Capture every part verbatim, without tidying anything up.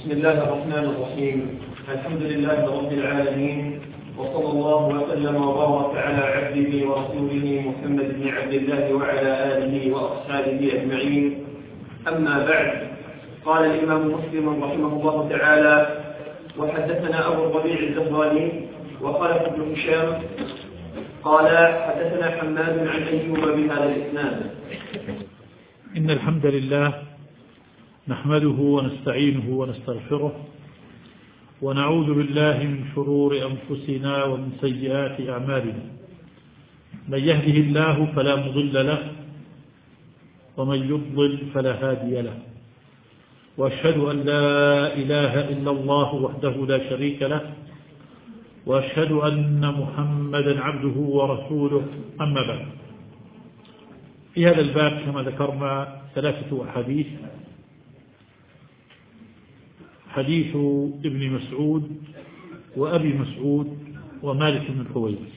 بسم الله الرحمن الرحيم. الحمد لله رب العالمين، وصلى الله وسلم وبارك على عبده ورسوله محمد بن عبد الله وعلى آله وأصحابه أجمعين. أما بعد، قال الإمام مسلم رحمه الله تعالى: وحدثنا أبو الربيع الزهراني وخلف بن هشام قال حدثنا حماد عن أيوب بهذا الإسناد. إن الحمد لله نحمده ونستعينه ونستغفره ونعوذ بالله من شرور أنفسنا ومن سيئات أعمالنا. من يهده الله فلا مضل له ومن يضلل فلا هادي له، وأشهد أن لا إله إلا الله وحده لا شريك له، وأشهد أن محمدا عبده ورسوله. أما بعد، في هذا الباب كما ذكرنا ثلاثة أحاديث: حديث ابن مسعود وأبي مسعود ومالك بن الحويرث.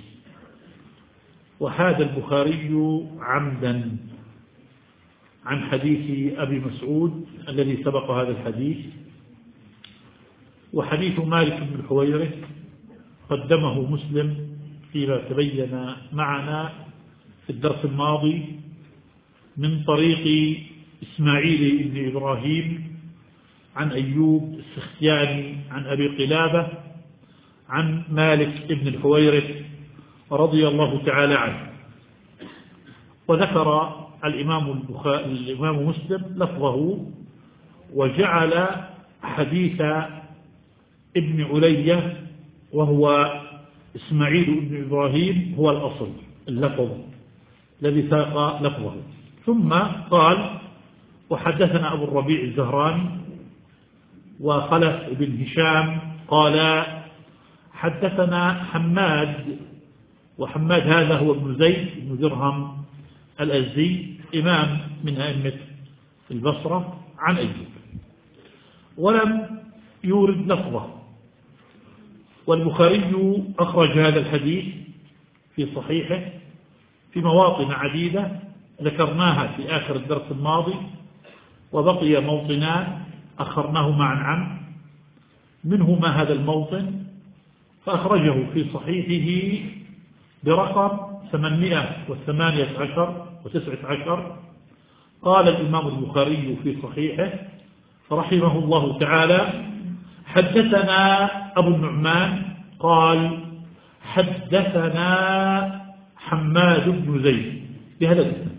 وحاد البخاري عمدا عن حديث أبي مسعود الذي سبق هذا الحديث، وحديث مالك بن الحويرث قدمه مسلم فيما تبين معنا في الدرس الماضي من طريق إسماعيل بن إبراهيم عن أيوب السختياني عن أبي قلابة عن مالك بن الحويرث رضي الله تعالى عنه. وذكر الإمام, البخاري الإمام مسلم لفظه، وجعل حديث ابن علية وهو إسماعيل بن إبراهيم هو الأصل، اللفظ الذي ساق لفظه. ثم قال: وحدثنا أبو الربيع الزهراني وخلف بن هشام قال حدثنا حماد، وحماد هذا هو ابن زيد بن درهم الأزدي، إمام من أئمة البصرة، عن أيوب، ولم يورد لفظه. والبخاري أخرج هذا الحديث في صحيحه في مواطن عديدة ذكرناها في آخر الدرس الماضي، وبقي موطنان أخرناه معا عنه، منهما هذا الموطن، فأخرجه في صحيحه برقم ثمانمائة وثمانية عشر وتسعة عشر. قال الإمام البخاري في صحيحه رحمه الله تعالى: حدثنا أبو النعمان قال حدثنا حماد بن زيد بهذا الاسم.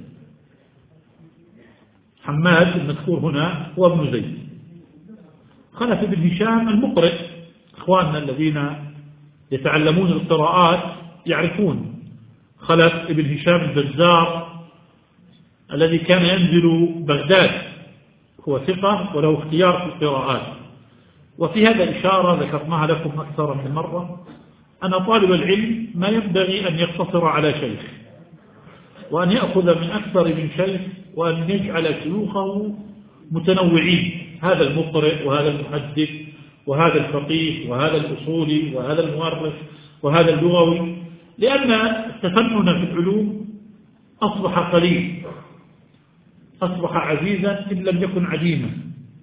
حماد المذكور هنا هو ابن زيد. خلف بن هشام المقرئ، إخواننا الذين يتعلمون القراءات يعرفون خلف بن هشام البزار الذي كان ينزل بغداد، هو ثقة وله اختيار في القراءات. وفي هذا إشارة ذكرناها لكم أكثر من مرة، أن طالب العلم ما ينبغي أن يقتصر على شيخ، وأن يأخذ من أكثر من شيخ، وأن يجعل شيوخه متنوعين، هذا المقرئ وهذا المحدث وهذا الفقيه وهذا الأصولي وهذا المؤرخ وهذا اللغوي، لأن التفنن في العلوم أصبح قليل، أصبح عزيزا إن لم يكن عديما.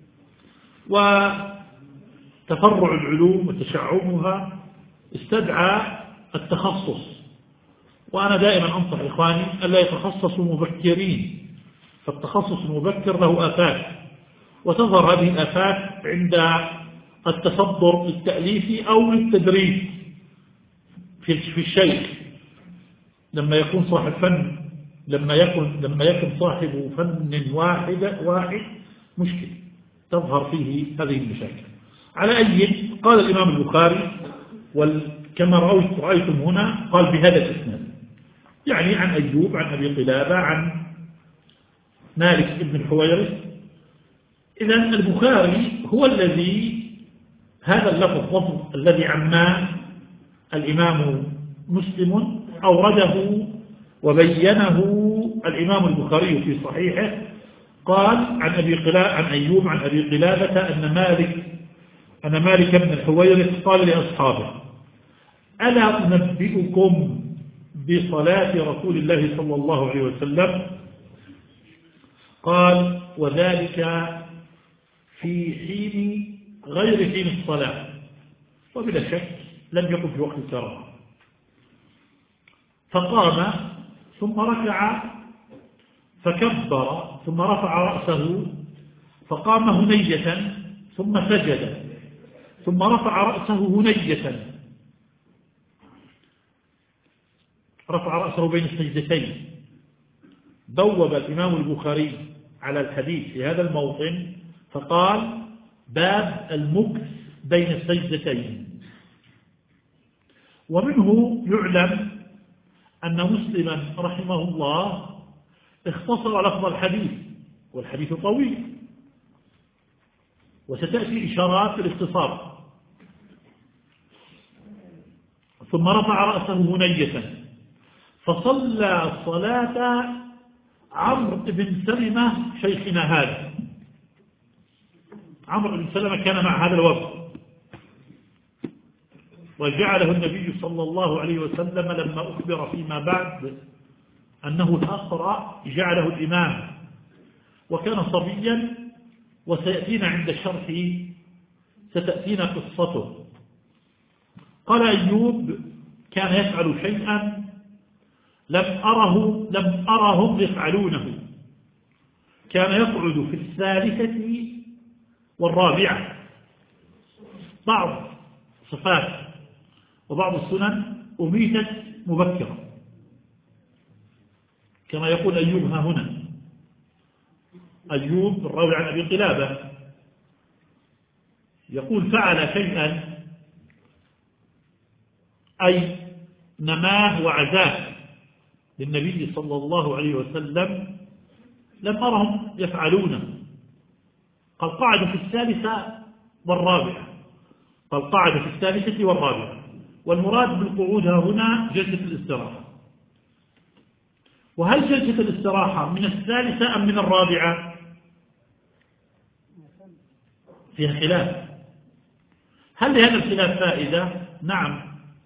وتفرع العلوم وتشعبها استدعى التخصص، وأنا دائما أنصح إخواني ألا يتخصصوا مبكرين، فالتخصص المبكر له آفات، وتظهر هذه الآفات عند التصدر للتأليف أو للتدريس في الشيخ. لما يكون صاحب فن لما يكون لما يكون صاحب فن واحد واحد مشكل، تظهر فيه هذه المشاكل. على أي قال الإمام البخاري، وكما رأيتم هنا قال بهذا الاسناد، يعني عن أيوب عن أبي قلابة عن مالك بن الحويرث. إذن البخاري هو الذي هذا اللفظ الذي عماه الإمام مسلم أورده وبينه الإمام البخاري في صحيحه. قال عن أبي قلابة عن أيوب عن أبي قلابة أن مالك أن مالك بن الحويرث قال لأصحابه: ألا أنبئكم بصلاة رسول الله صلى الله عليه وسلم؟ قال: وذلك في حين غير حين الصلاة، وبلا شك لم يقم في وقت الكراهة. فقام ثم ركع فكبر ثم رفع رأسه فقام هنية ثم سجد ثم رفع رأسه هنية، رفع رأسه بين السجدتين. بوب الإمام البخاري على الحديث في هذا الموطن فقال: باب المكث بين السجدتين. ومنه يعلم أن مسلما رحمه الله اختصر لفظ الحديث، والحديث طويل وستأتي إشارات في الاختصار. ثم رفع رأسه هنية فصلى صلاة عمرو بن سلمة شيخنا هذا. عمرو بن سلمة كان مع هذا الوفد، وجعله النبي صلى الله عليه وسلم لما أخبر فيما بعد أنه الأقرأ جعله الإمام، وكان صبيا، وسيأتينا عند الشرح ستأتينا قصته. قال أيوب: كان يفعل شيئا لم أره لم أرهم يفعلونه، كان يقعد في الثالثة والرابعة. بعض صفات وبعض السنن أميتت مبكرة، كما يقول أيوب ها هنا. أيوب الراوي عن أبي قلابة يقول: فعل شيئا أي نماه وعزاه للنبي صلى الله عليه وسلم لم أرهم يفعلونه. قال: قعد في الثالثة والرابعة، قال: قعد في الثالثة والرابعة، والمراد بالقعود هنا جلسة الاستراحة. وهل جلسة الاستراحة من الثالثة أم من الرابعة؟ فيها خلاف. هل لهذا الخلاف فائدة؟ نعم.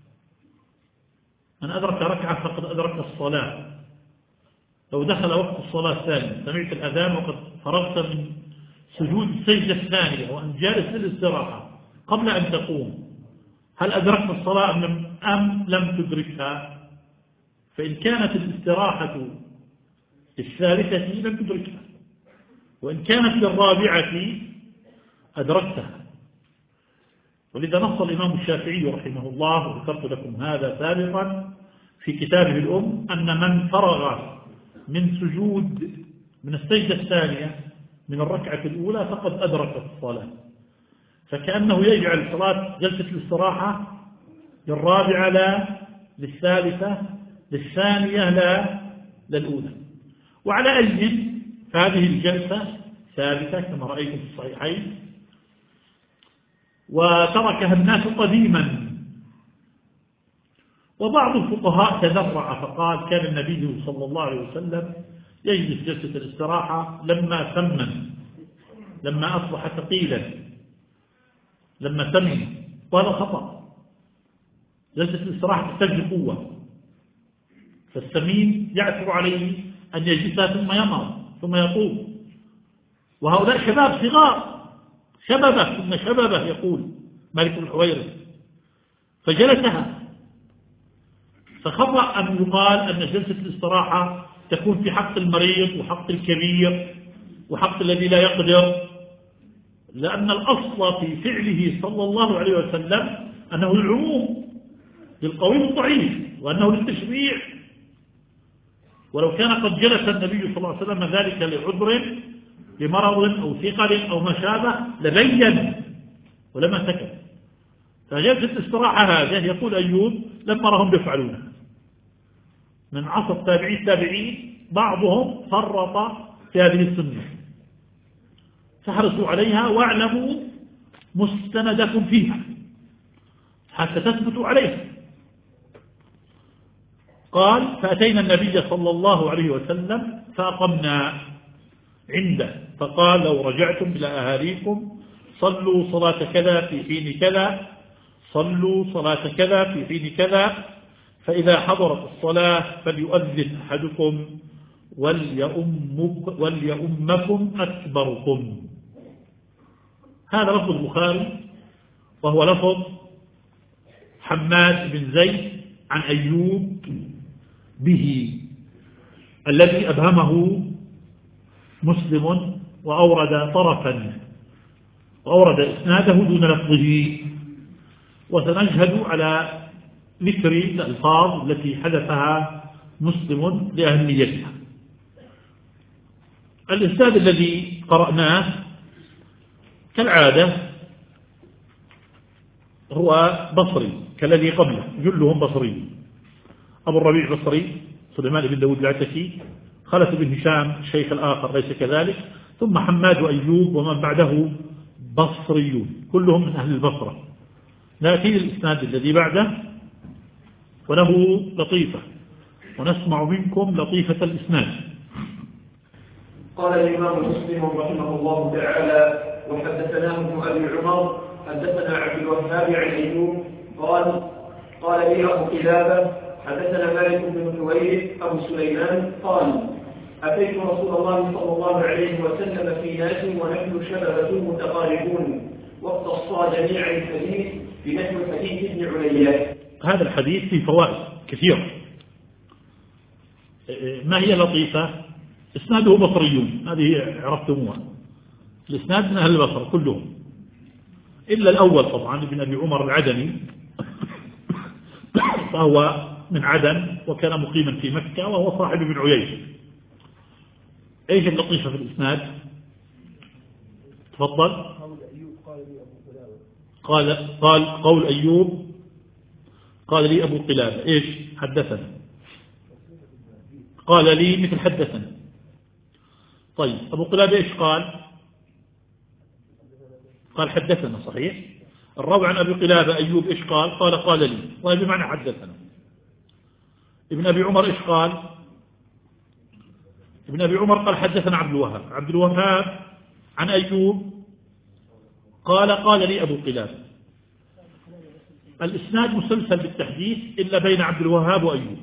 من أدرك ركعة فقد أدرك الصلاة. لو دخل وقت الصلاة الثانية سمعت الأذان وقد فرغت من سجود السجدة الثانية وأن جالس للاستراحة قبل أن تقوم، هل أدركت الصلاة أم لم, أم لم تدركها؟ فإن كانت الاستراحة الثالثة لم تدركها، وإن كانت للرابعة أدركتها. ولذا نص الإمام الشافعي رحمه الله، وذكرت لكم هذا سابقا في كتابه الأم، أن من فرغ من سجود من السجدة الثانية من الركعة الأولى فقد أدرك الصلاة، فكأنه يجعل صلاة جلسة الاستراحة للرابعة لا للثالثة، للثانية لا للأولى. وعلى أي فهذه الجلسة ثابتة كما رأيتم في الصحيحين، وتركها الناس قديما. وبعض الفقهاء تذرع فقال: كان النبي صلى الله عليه وسلم يجلس جلسة الاستراحة لما ثمن، لما أصبح ثقيلا، لما ثمن، وهذا خطأ. جلسة الاستراحة تحتاج قوة، فالسمين يعثر عليه أن يجلسها ثم يمر ثم يقوم. وهؤلاء شباب صغار، شببه ثم شببه يقول مالك الحويرث، فجلسها. فخطأ أن يقال أن جلسة الاستراحة تكون في حق المريض وحق الكبير وحق الذي لا يقدر، لأن الأصل في فعله صلى الله عليه وسلم أنه العموم للقوي والضعيف، وأنه للتشريع. ولو كان قد جلس النبي صلى الله عليه وسلم ذلك لعذر، لمرض أو ثقل أو ما شابه، لبين ولما سكت. فجلسة الاستراحة هذه يقول أيوب لما رهم يفعلونها من عصر التابعين التابعين، بعضهم فرط في هذه السنة، فاحرصوا عليها واعلموا مستندكم فيها حتى تثبتوا عليها. قال: فأتينا النبي صلى الله عليه وسلم فأقمنا عنده، فقال: لو رجعتم إلى أهاليكم صلوا صلاة كذا في حين كذا، صلوا صلاة كذا في حين كذا، فإذا حضرت الصلاة فليؤذن أحدكم وليؤمك وليؤمكم أكبركم. هذا لفظ البخاري، وهو لفظ حماد بن زيد عن أيوب به، الذي أبهمه مسلم وأورد طرفا وأورد إسناده دون لفظه. وسنجهد على ذكر الألفاظ التي حدثها مسلم لأهميتها. الإسناد الذي قرأناه كالعادة هو بصري كالذي قبله، جلهم بصري. أبو الربيع بصري، سليمان بن داود العتكي، خلف بن هشام الشيخ الآخر ليس كذلك، ثم حماد وأيوب ومن بعده بصريون كلهم من أهل البصرة. نأتي للإسناد الذي بعده وله لطيفة، ونسمع منكم لطيفة الإسناد. قال الإمام مسلم رحمه الله تعالى: وحدثناه ابن أبي عمر حدثنا عبد الوهاب عن أيوب قال: قال لي أبو قلابة حدثنا مالك بن حويرث أبو سليمان قال: أتيت رسول الله صلى الله عليه وسلم في ناس ونحن شبابة متقاربون واقتصى جميع الحديث بنحو حديث ابن عليا. هذا الحديث فيه فوائد كثيرة. ما هي لطيفة؟ إسناده بصريون، هذه عرفتموها. الإسناد من أهل البصرة كلهم إلا الأول طبعا ابن أبي عمر العدني، فهو من عدن وكان مقيما في مكة وهو صاحب ابن عيينة. ايش اللطيفة في الإسناد؟ تفضل. قال قال قول أيوب قال لي أبو قلابة ايش حدثنا، قال لي مثل حدثنا. طيب أبو قلابة ايش قال؟ قال حدثنا، صحيح. الراوي عن أبي قلابة أيوب ايش قال؟ قال قال لي، طيب بمعنى حدثنا. ابن أبي عمر ايش قال؟ ابن أبي عمر قال حدثنا عبد الوهاب، عبد الوهاب عن أيوب قال قال لي أبو قلابة. الإسناد مسلسل بالتحديث إلا بين عبد الوهاب وأيوب.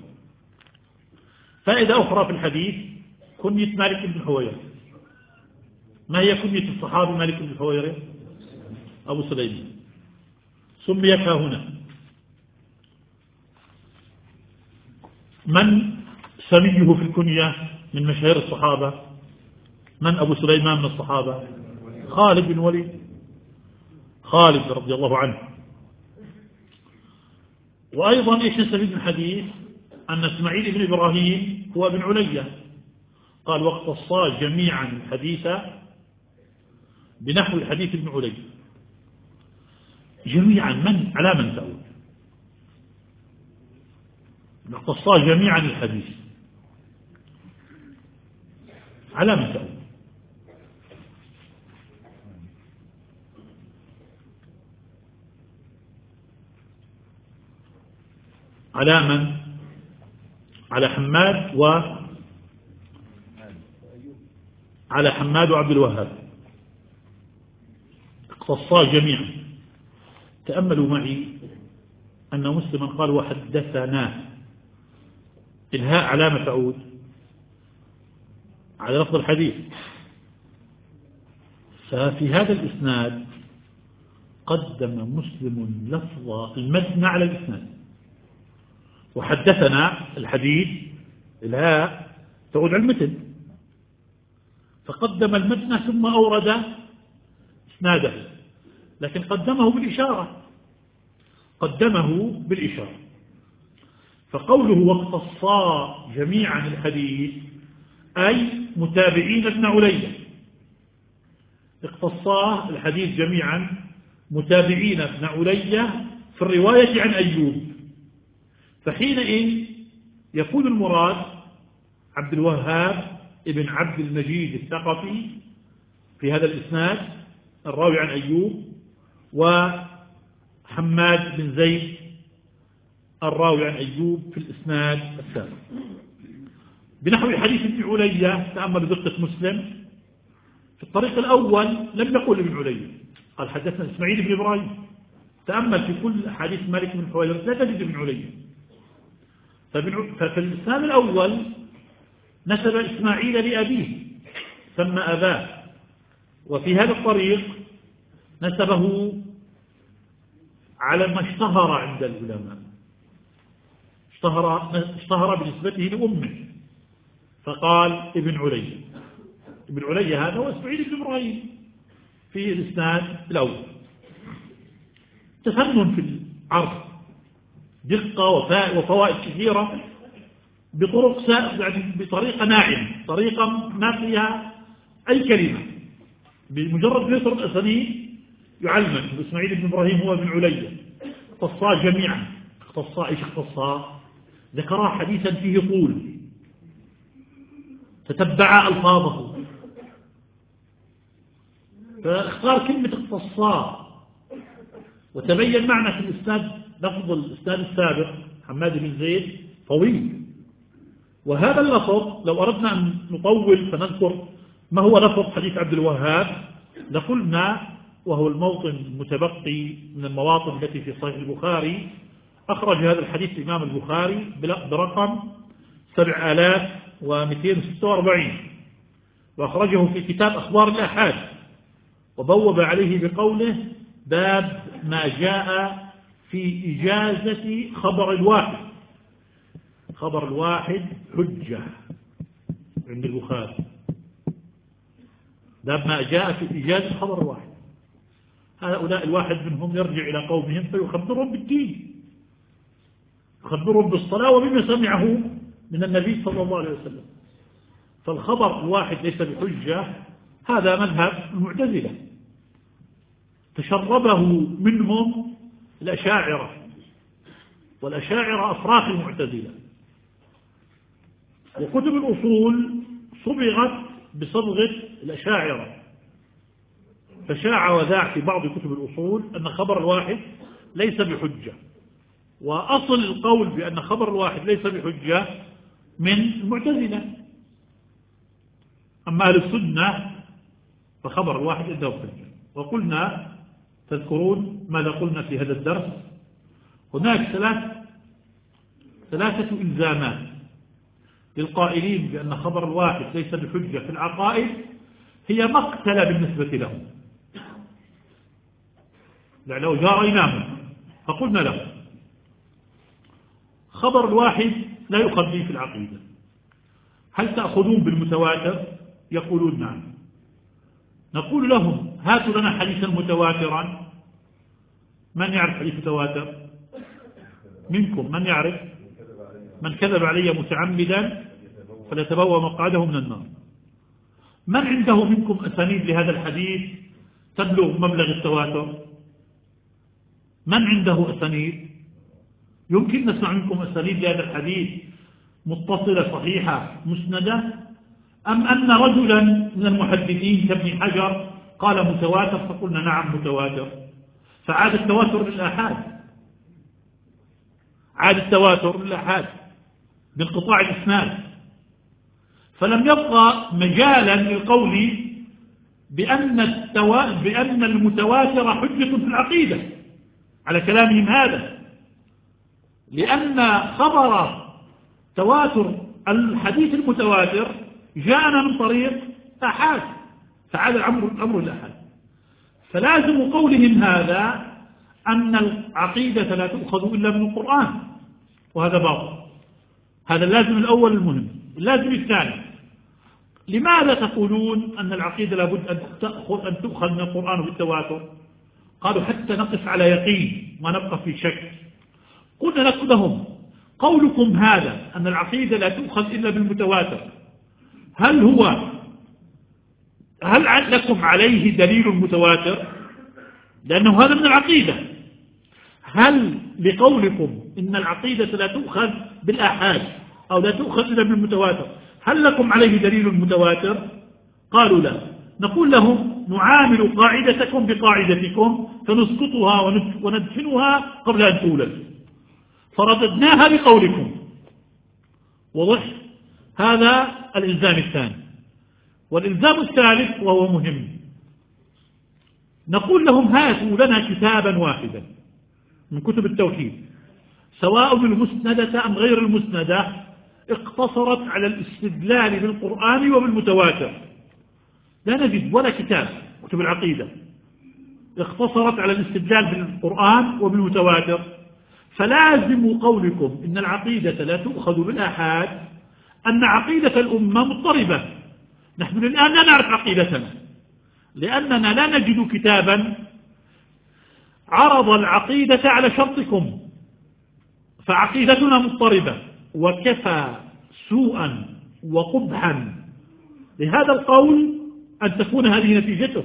فائدة أخرى في الحديث: كنية مالك بن حويرث. ما هي كنية الصحابي مالك بن حويرث؟ أبو سليمان. سمي هنا. من سميه في الكنية من مشاهير الصحابة؟ من أبو سليمان من الصحابة؟ خالد بن وليد، خالد رضي الله عنه. وأيضا إيش نستفيد من الحديث؟ أن إسماعيل بن إبراهيم هو ابن عليا، قال: واقتصا جميعا الحديث بنحو الحديث ابن عليا. جميعا من؟ على من تعود؟ واقتصا جميعا الحديث على من تعود؟ على من؟ على حماد و على حماد وعبد الوهاب. اقتصا جميعا. تأملوا معي أن مسلما قال وحدثنا، الهاء علامة تعود على لفظ الحديث. ففي هذا الإسناد قدم مسلم لفظ المتن على الإسناد. وحدثنا الحديث الهاء تعود على المتن، فقدم المتن ثم أورد إسناده، لكن قدمه بالإشارة، قدمه بالإشارة. فقوله واقتصا جميعا الحديث أي متابعين ابن عليا. اقتصا الحديث جميعا متابعين ابن عليا في الرواية عن أيوب. فحينئذ يكون المراد عبد الوهاب ابن عبد المجيد الثقفي في هذا الإسناد الراوي عن أيوب، وحماد بن زيد الراوي عن أيوب في الإسناد السابق بنحو حديث ابن عليا. تأمل دقة مسلم في الطريق الأول لم يقل ابن عليا، قال حدثنا إسماعيل بن إبراهيم. تأمل في كل حديث مالك بن حويرث لا تجد ابن عليا. ففي الإسناد الأول نسب إسماعيل لأبيه ثم أباه، وفي هذا الطريق نسبه على ما اشتهر عند العلماء، اشتهر, اشتهر بنسبته لأمه، فقال ابن علي. ابن علي هذا هو إسماعيل بن إبراهيم في الإسناد الأول. تفنن في العرض، دقة وفوائد كثيرة بطرق يعني بطريقة ناعمة، طريقة ما فيها أي كلمة، بمجرد يسر الأسانيد يعلم إسماعيل بن إبراهيم هو ابن علي. اختصا جميعا، اختصا ايش اختصا؟ ذكر حديثا فيه طول، تتبع ألفاظه، فاختار كلمة اختصا، وتبين معنا في الإسناد لفظ الإسناد السابق حماد بن زيد طويل، وهذا اللفظ لو أردنا أن نطول فنذكر ما هو لفظ حديث عبد الوهاب لقلنا، وهو الموطن المتبقي من المواطن التي في صحيح البخاري. أخرج هذا الحديث الإمام البخاري برقم سبع آلاف ومئتين وستة وأربعين، وأخرجه في كتاب أخبار الآحاد، وبوب عليه بقوله: باب ما جاء في إجازة خبر الواحد. خبر الواحد حجة عند البخاري، باب ما جاء في إجازة خبر الواحد. هؤلاء الواحد منهم يرجع إلى قومهم فيخبرهم بالدين، يخبرهم بالصلاة وبما سمعه من النبي صلى الله عليه وسلم. فالخبر الواحد ليس بحجة، هذا مذهب المعتزلة تشربه منهم الأشاعرة، والأشاعرة أفراخ المعتزلة. وكتب الأصول صبغت بصبغة الأشاعرة، فشاع وذاع في بعض كتب الأصول أن خبر الواحد ليس بحجة، وأصل القول بأن خبر الواحد ليس بحجة من المعتزلة. أما أهل السنة فخبر الواحد عنده حجة. وقلنا، تذكرون ماذا قلنا في هذا الدرس؟ هناك ثلاث ثلاثة إلزامات للقائلين بأن خبر الواحد ليس بحجة في العقائد، هي مقتلة بالنسبة لهم، لو جاريناهم فقلنا لهم خبر الواحد لا يؤخذ به في العقيدة. هل تأخذون بالمتواتر؟ يقولون نعم. نقول لهم هاتوا لنا حديثا متواترا. من يعرف حديث متواتر منكم؟ من يعرف؟ من كذب علي متعمدا فليتبوأ مقعده من النار. من عنده منكم أسانيد لهذا الحديث تبلغ مبلغ التواتر؟ من عنده أسانيد؟ يمكن نسمع منكم أسانيد لهذا الحديث متصلة صحيحة مسندة، أم أن رجلا من المحدثين كابن حجر قال متواتر فقلنا نعم متواتر، فعاد التواتر للآحاد، عاد التواتر للآحاد بانقطاع الإسناد، فلم يبقى مجالا للقول بأن, التوا... بأن المتواتر حجة في العقيدة على كلامهم هذا، لأن خبر تواتر الحديث المتواتر جاءنا من طريق آحاد، فعاد الأمر الأمر الآحاد. فلازم قولهم هذا أن العقيدة لا تؤخذ إلا من القرآن، وهذا باطل. هذا اللازم الأول المهم. اللازم الثاني، لماذا تقولون أن العقيدة لابد أن تأخذ أن تؤخذ من القرآن بالتواتر؟ قالوا حتى نقف على يقين ما نبقى في شك. قلنا لهم قولكم هذا أن العقيدة لا تؤخذ إلا بالمتواتر، هل هو هل لكم عليه دليل متواتر؟ لأنه هذا من العقيدة. هل لقولكم إن العقيدة لا تؤخذ بالآحاد أو لا تؤخذ إلا بالمتواتر هل لكم عليه دليل متواتر؟ قالوا لا. نقول لهم نعامل قاعدتكم بقاعدتكم فنسقطها وندفنها قبل أن تولد، فرددناها بقولكم. وضح؟ هذا الإلزام الثاني. والإلزام الثالث وهو مهم، نقول لهم هاتوا لنا كتابا واحدا من كتب التوحيد، سواء المسندة أم غير المسندة، اقتصرت على الاستدلال بالقرآن وبالمتواتر. لا نجد ولا كتاب كتب العقيدة اقتصرت على الاستدلال بالقرآن وبالمتواتر، فلازم قولكم إن العقيدة لا تؤخذ بالآحاد أن عقيدة الأمة مضطربة. نحن الآن لا نعرف عقيدتنا، لأننا لا نجد كتابا عرض العقيدة على شرطكم، فعقيدتنا مضطربة. وكفى سوءا وقبحا لهذا القول أن تكون هذه نتيجته.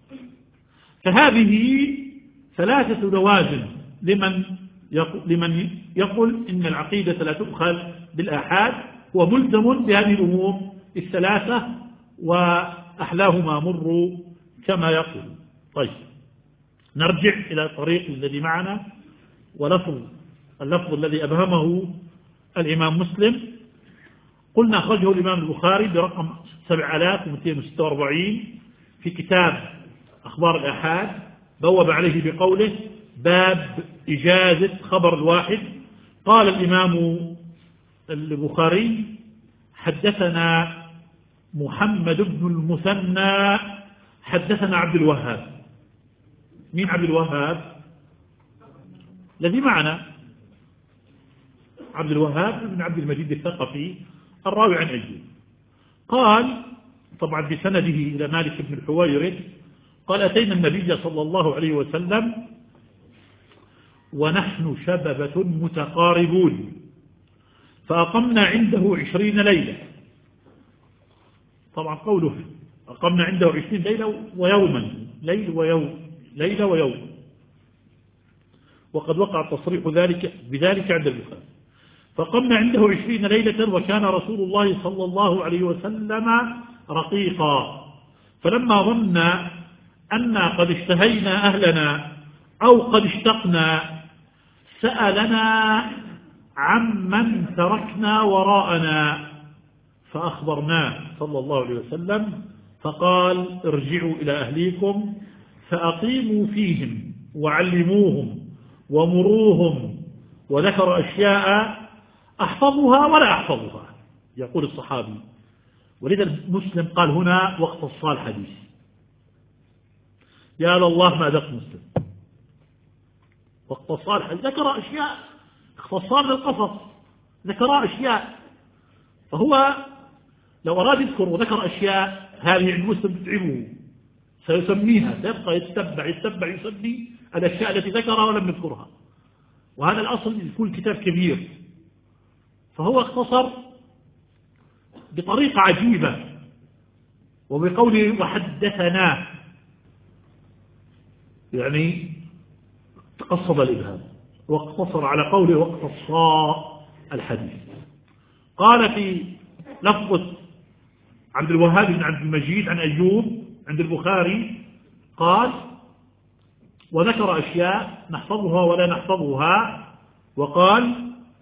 فهذه ثلاثة لوازم لمن لمن يقول إن العقيدة لا تؤخذ بالآحاد، هو ملزم بهذه الأمور الثلاثة وأحلاهما مر كما يقول. طيب، نرجع إلى الطريق الذي معنا، ولفظ اللفظ الذي أبهمه الإمام مسلم. قلنا أخرجه الإمام البخاري برقم سبعة آلاف ومئتين وستة وأربعين في كتاب أخبار الآحاد، بوب عليه بقوله: باب إجازة خبر الواحد. قال الإمام البخاري: حدثنا محمد بن المثنى حدثنا عبد الوهاب. مين عبد الوهاب؟ الذي معنا عبد الوهاب بن عبد المجيد الثقفي الراوي عن أيوب. قال طبعا بسنده إلى مالك بن الحويرث قال: أتينا النبي صلى الله عليه وسلم ونحن شببة متقاربون، فأقمنا عنده عشرين ليلة. طبعا قوله أقمنا عنده عشرين ليلة ويوما، ليل ويوم، ليلة ويوم، وقد وقع تصريح ذلك بذلك عند البخاري. فقمنا عنده عشرين ليلة، وكان رسول الله صلى الله عليه وسلم رقيقا، فلما ظن أنا قد اشتهينا أهلنا أو قد اشتقنا سألنا عمن تركنا وراءنا، فأخبرناه صلى الله عليه وسلم، فقال: ارجعوا إلى أهليكم فأقيموا فيهم وعلموهم ومروهم. وذكر أشياء أحفظها ولا أحفظها، يقول الصحابي. ولذا مسلم قال هنا واختص الحديث. يا لله ما ذق مسلم، واختص الحديث، ذكر أشياء اختصار للقصص، ذكر أشياء. فهو لو أراد يذكر وذكر أشياء هذه عند مسلم تتعبه، سيسميها، سيبقى يتبع يتبع يسمي الأشياء التي ذكرها ولم يذكرها، وهذا الأصل يكون كتاب كبير. فهو اختصر بطريقة عجيبة، وبقوله وحدثنا، يعني تقصد الإبهام، واقتصر على قوله واقتصى الحديث. قال في لفظة عبد الوهاب بن عبد المجيد عن أيوب عند البخاري قال: وذكر أشياء نحفظها ولا نحفظها، وقال: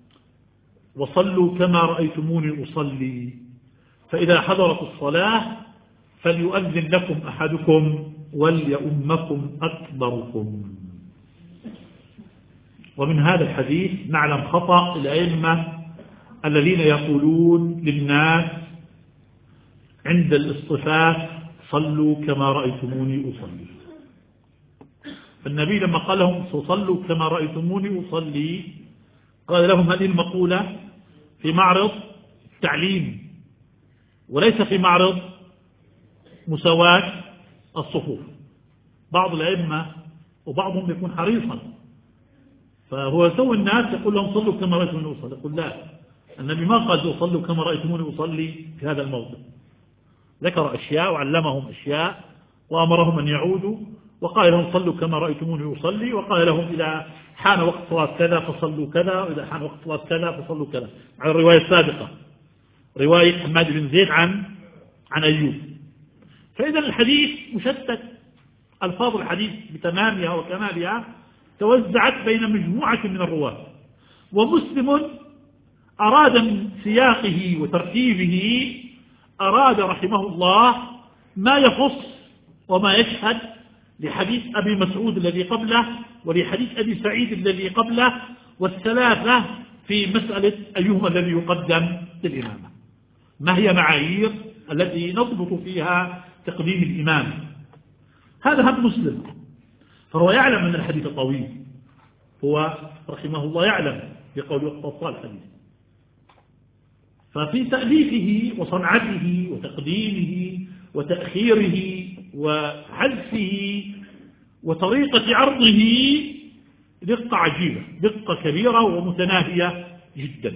وصلوا كما رأيتموني أصلي، فإذا حضرت الصلاة فليؤذن لكم أحدكم وليؤمكم أكبركم. ومن هذا الحديث نعلم خطأ الأئمة الذين يقولون للناس عند الاصطفاف: صلوا كما رأيتموني أصلي. فالنبي لما قال لهم صلوا كما رأيتموني أصلي، قال لهم هذه المقولة في معرض التعليم، وليس في معرض مساواة الصفوف. بعض الأئمة وبعضهم يكون حريصا، فهو يسوي الناس يقول لهم صلوا كما رأيتموني أصلي. يقول لا، النبي ما قال صلوا كما رأيتموني أصلي في هذا الموضع، ذكر أشياء وعلمهم أشياء وأمرهم أن يعودوا، وقال لهم صلوا كما رأيتموني أصلي، وقال لهم إذا حان وقت صلاة كذا فصلوا كذا، وإذا حان وقت صلاة كذا فصلوا كذا، على الرواية السابقة، رواية حماد بن زيد عن عن أيوب. فإذا الحديث مشتت، ألفاظ الحديث بتمامها وكمالها توزعت بين مجموعة من الرواة. ومسلم أراد من سياقه وترتيبه، أراد رحمه الله ما يخص وما يشهد لحديث أبي مسعود الذي قبله ولحديث أبي سعيد الذي قبله، والثلاثة في مسألة أيهما الذي يقدم للإمامة، ما هي معايير التي نضبط فيها تقديم الإمام. هذا هم مسلم. فهو يعلم أن الحديث طويل، هو رحمه الله يعلم بقول يقتصى الحديث، ففي تأليفه وصنعته وتقديمه وتأخيره وحذفه وطريقة عرضه دقة عجيبة، دقة كبيرة ومتناهية جدا.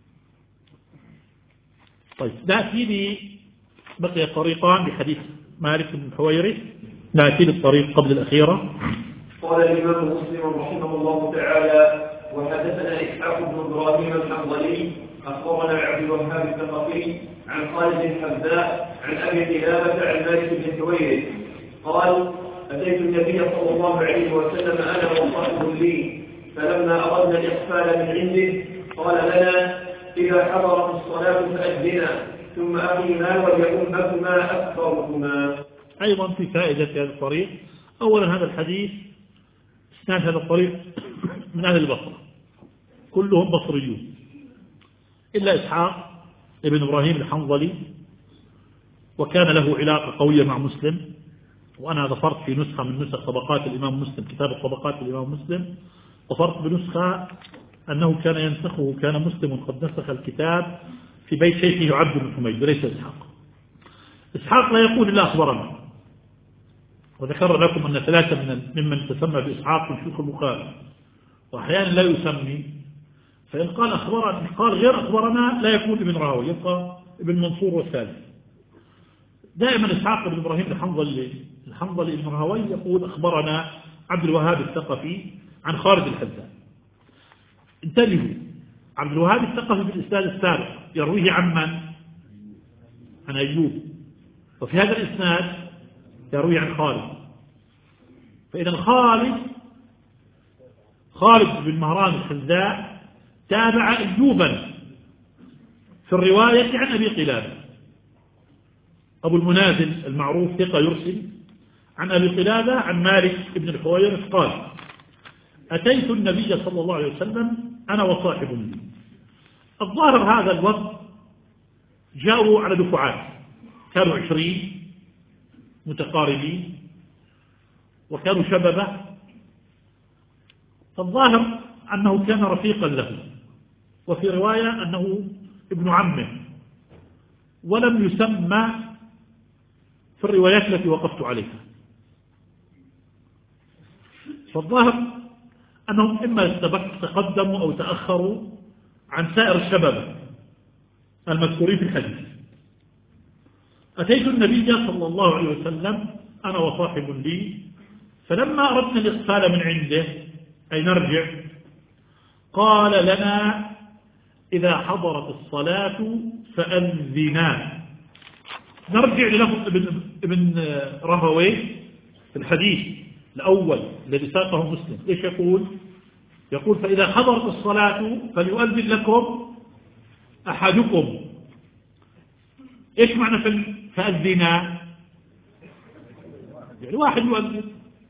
طيب نأتي لي بقي طريقان لحديث مالك بن الحويرث، نأتي للطريق قبل الأخيرة. قال الإمام مسلم رحمه الله تعالى: وحدثنا إسحاق بن إبراهيم الحنظلي أخبرنا عبد الوهاب الثقفي عن خالد الحذاء عن أبي قلابة عن مالك بن الحويرث قال: أتيت النبي صلى الله عليه وسلم أنا وصاحب لي، فلما أردنا الإقفال من عنده قال لنا: إذا حضرت الصلاة فأذنا ثم أقيما وليؤمكما أكثركما. أيضا في فائدة هذا الطريق، أولا هذا الحديث اسناد هذا الطريق من أهل البصرة كلهم بصريون إلا إسحاق ابن إبراهيم الحنظلي، وكان له علاقة قوية مع مسلم، وأنا ظفرت في نسخة من نسخ طبقات الإمام مسلم، كتاب الطبقات الإمام مسلم، ظفرت بنسخة أنه كان ينسخه، كان مسلم قد نسخ الكتاب في بيت شيخه عبد بن حميد وليس إسحاق. إسحاق لا يقول إلا أخبرنا، وذكر لكم أن ثلاثة من ممن تسمى بإسحاق من شيوخ البخاري، وأحيانا لا يسمي، فإن قال أخبرنا قال غير أخبرنا لا يكون ابن راهوي، يبقى ابن منصور والثالث. دائما إسحاق بن إبراهيم الحنظلي الحنظلي ابن راهوي يقول أخبرنا عبد الوهاب الثقفي عن خالد الحذاء. انتبهوا، عبد الوهاب الثقفي في الإسناد السابق يرويه عن من؟ عن أيوب، وفي هذا الإسناد يروي عن خالد. فإذا خالد خالد بن مهران الحذاء تابع أيوبا في الرواية عن أبي قلابة. أبو المنازل المعروف ثقة يرسل عن أبي قلابة عن مالك بن الحويرث قال: أتيت النبي صلى الله عليه وسلم أنا وصاحب لي. الظاهر هذا الوقت جاءوا على دفعات، كانوا عشرين متقاربين وكانوا شبابه، فالظاهر أنه كان رفيقا له، وفي رواية أنه ابن عمه، ولم يسمى في الروايات التي وقفت عليها. فالظاهر أنهم إما تقدموا أو تأخروا عن سائر الشباب المذكورين في الحديث. أتيت النبي صلى الله عليه وسلم أنا وصاحب لي، فلما أردنا الإقفال من عنده أي نرجع قال لنا: إذا حضرت الصلاة فأذنا. نرجع للفظ ابن, ابن راهوي في الحديث الأول الذي ساقه مسلم، إيش يقول؟ يقول: فإذا حضرت الصلاة فليؤذن لكم أحدكم. إيش معنى فأذنا؟ يعني واحد يؤذن.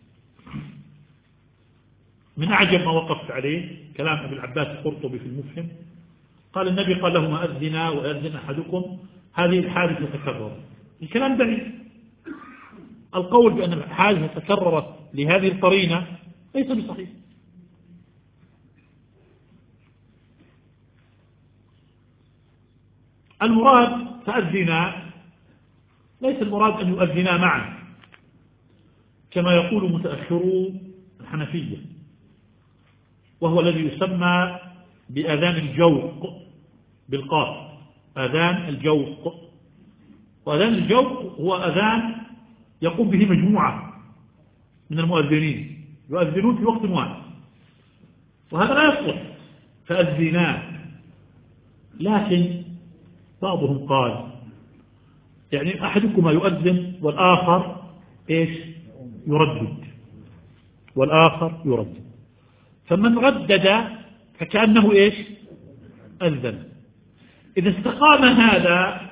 من أعجب ما وقفت عليه كلام أبي العباس القرطبي في المفهم، قال النبي قال لهما أذنا وأذن أحدكم، هذه الحادثة تكررت. الكلام بعيد، القول بأن الحادثة تكررت لهذه القرينة ليس بصحيح. المراد فأذنا ليس المراد أن يؤذنا معا كما يقول متأخرو الحنفية، وهو الذي يسمى بأذان الجوق بالقاف، أذان الجوق. وأذان الجوق هو أذان يقوم به مجموعة من المؤذنين يؤذنون في وقت واحد، وهذا لا يصلح فأذنا. لكن بعضهم قال يعني أحدكما يؤذن والآخر إيش يردد، والآخر يردد، فمن ردد فكأنه إيش أذن. إذا استقام هذا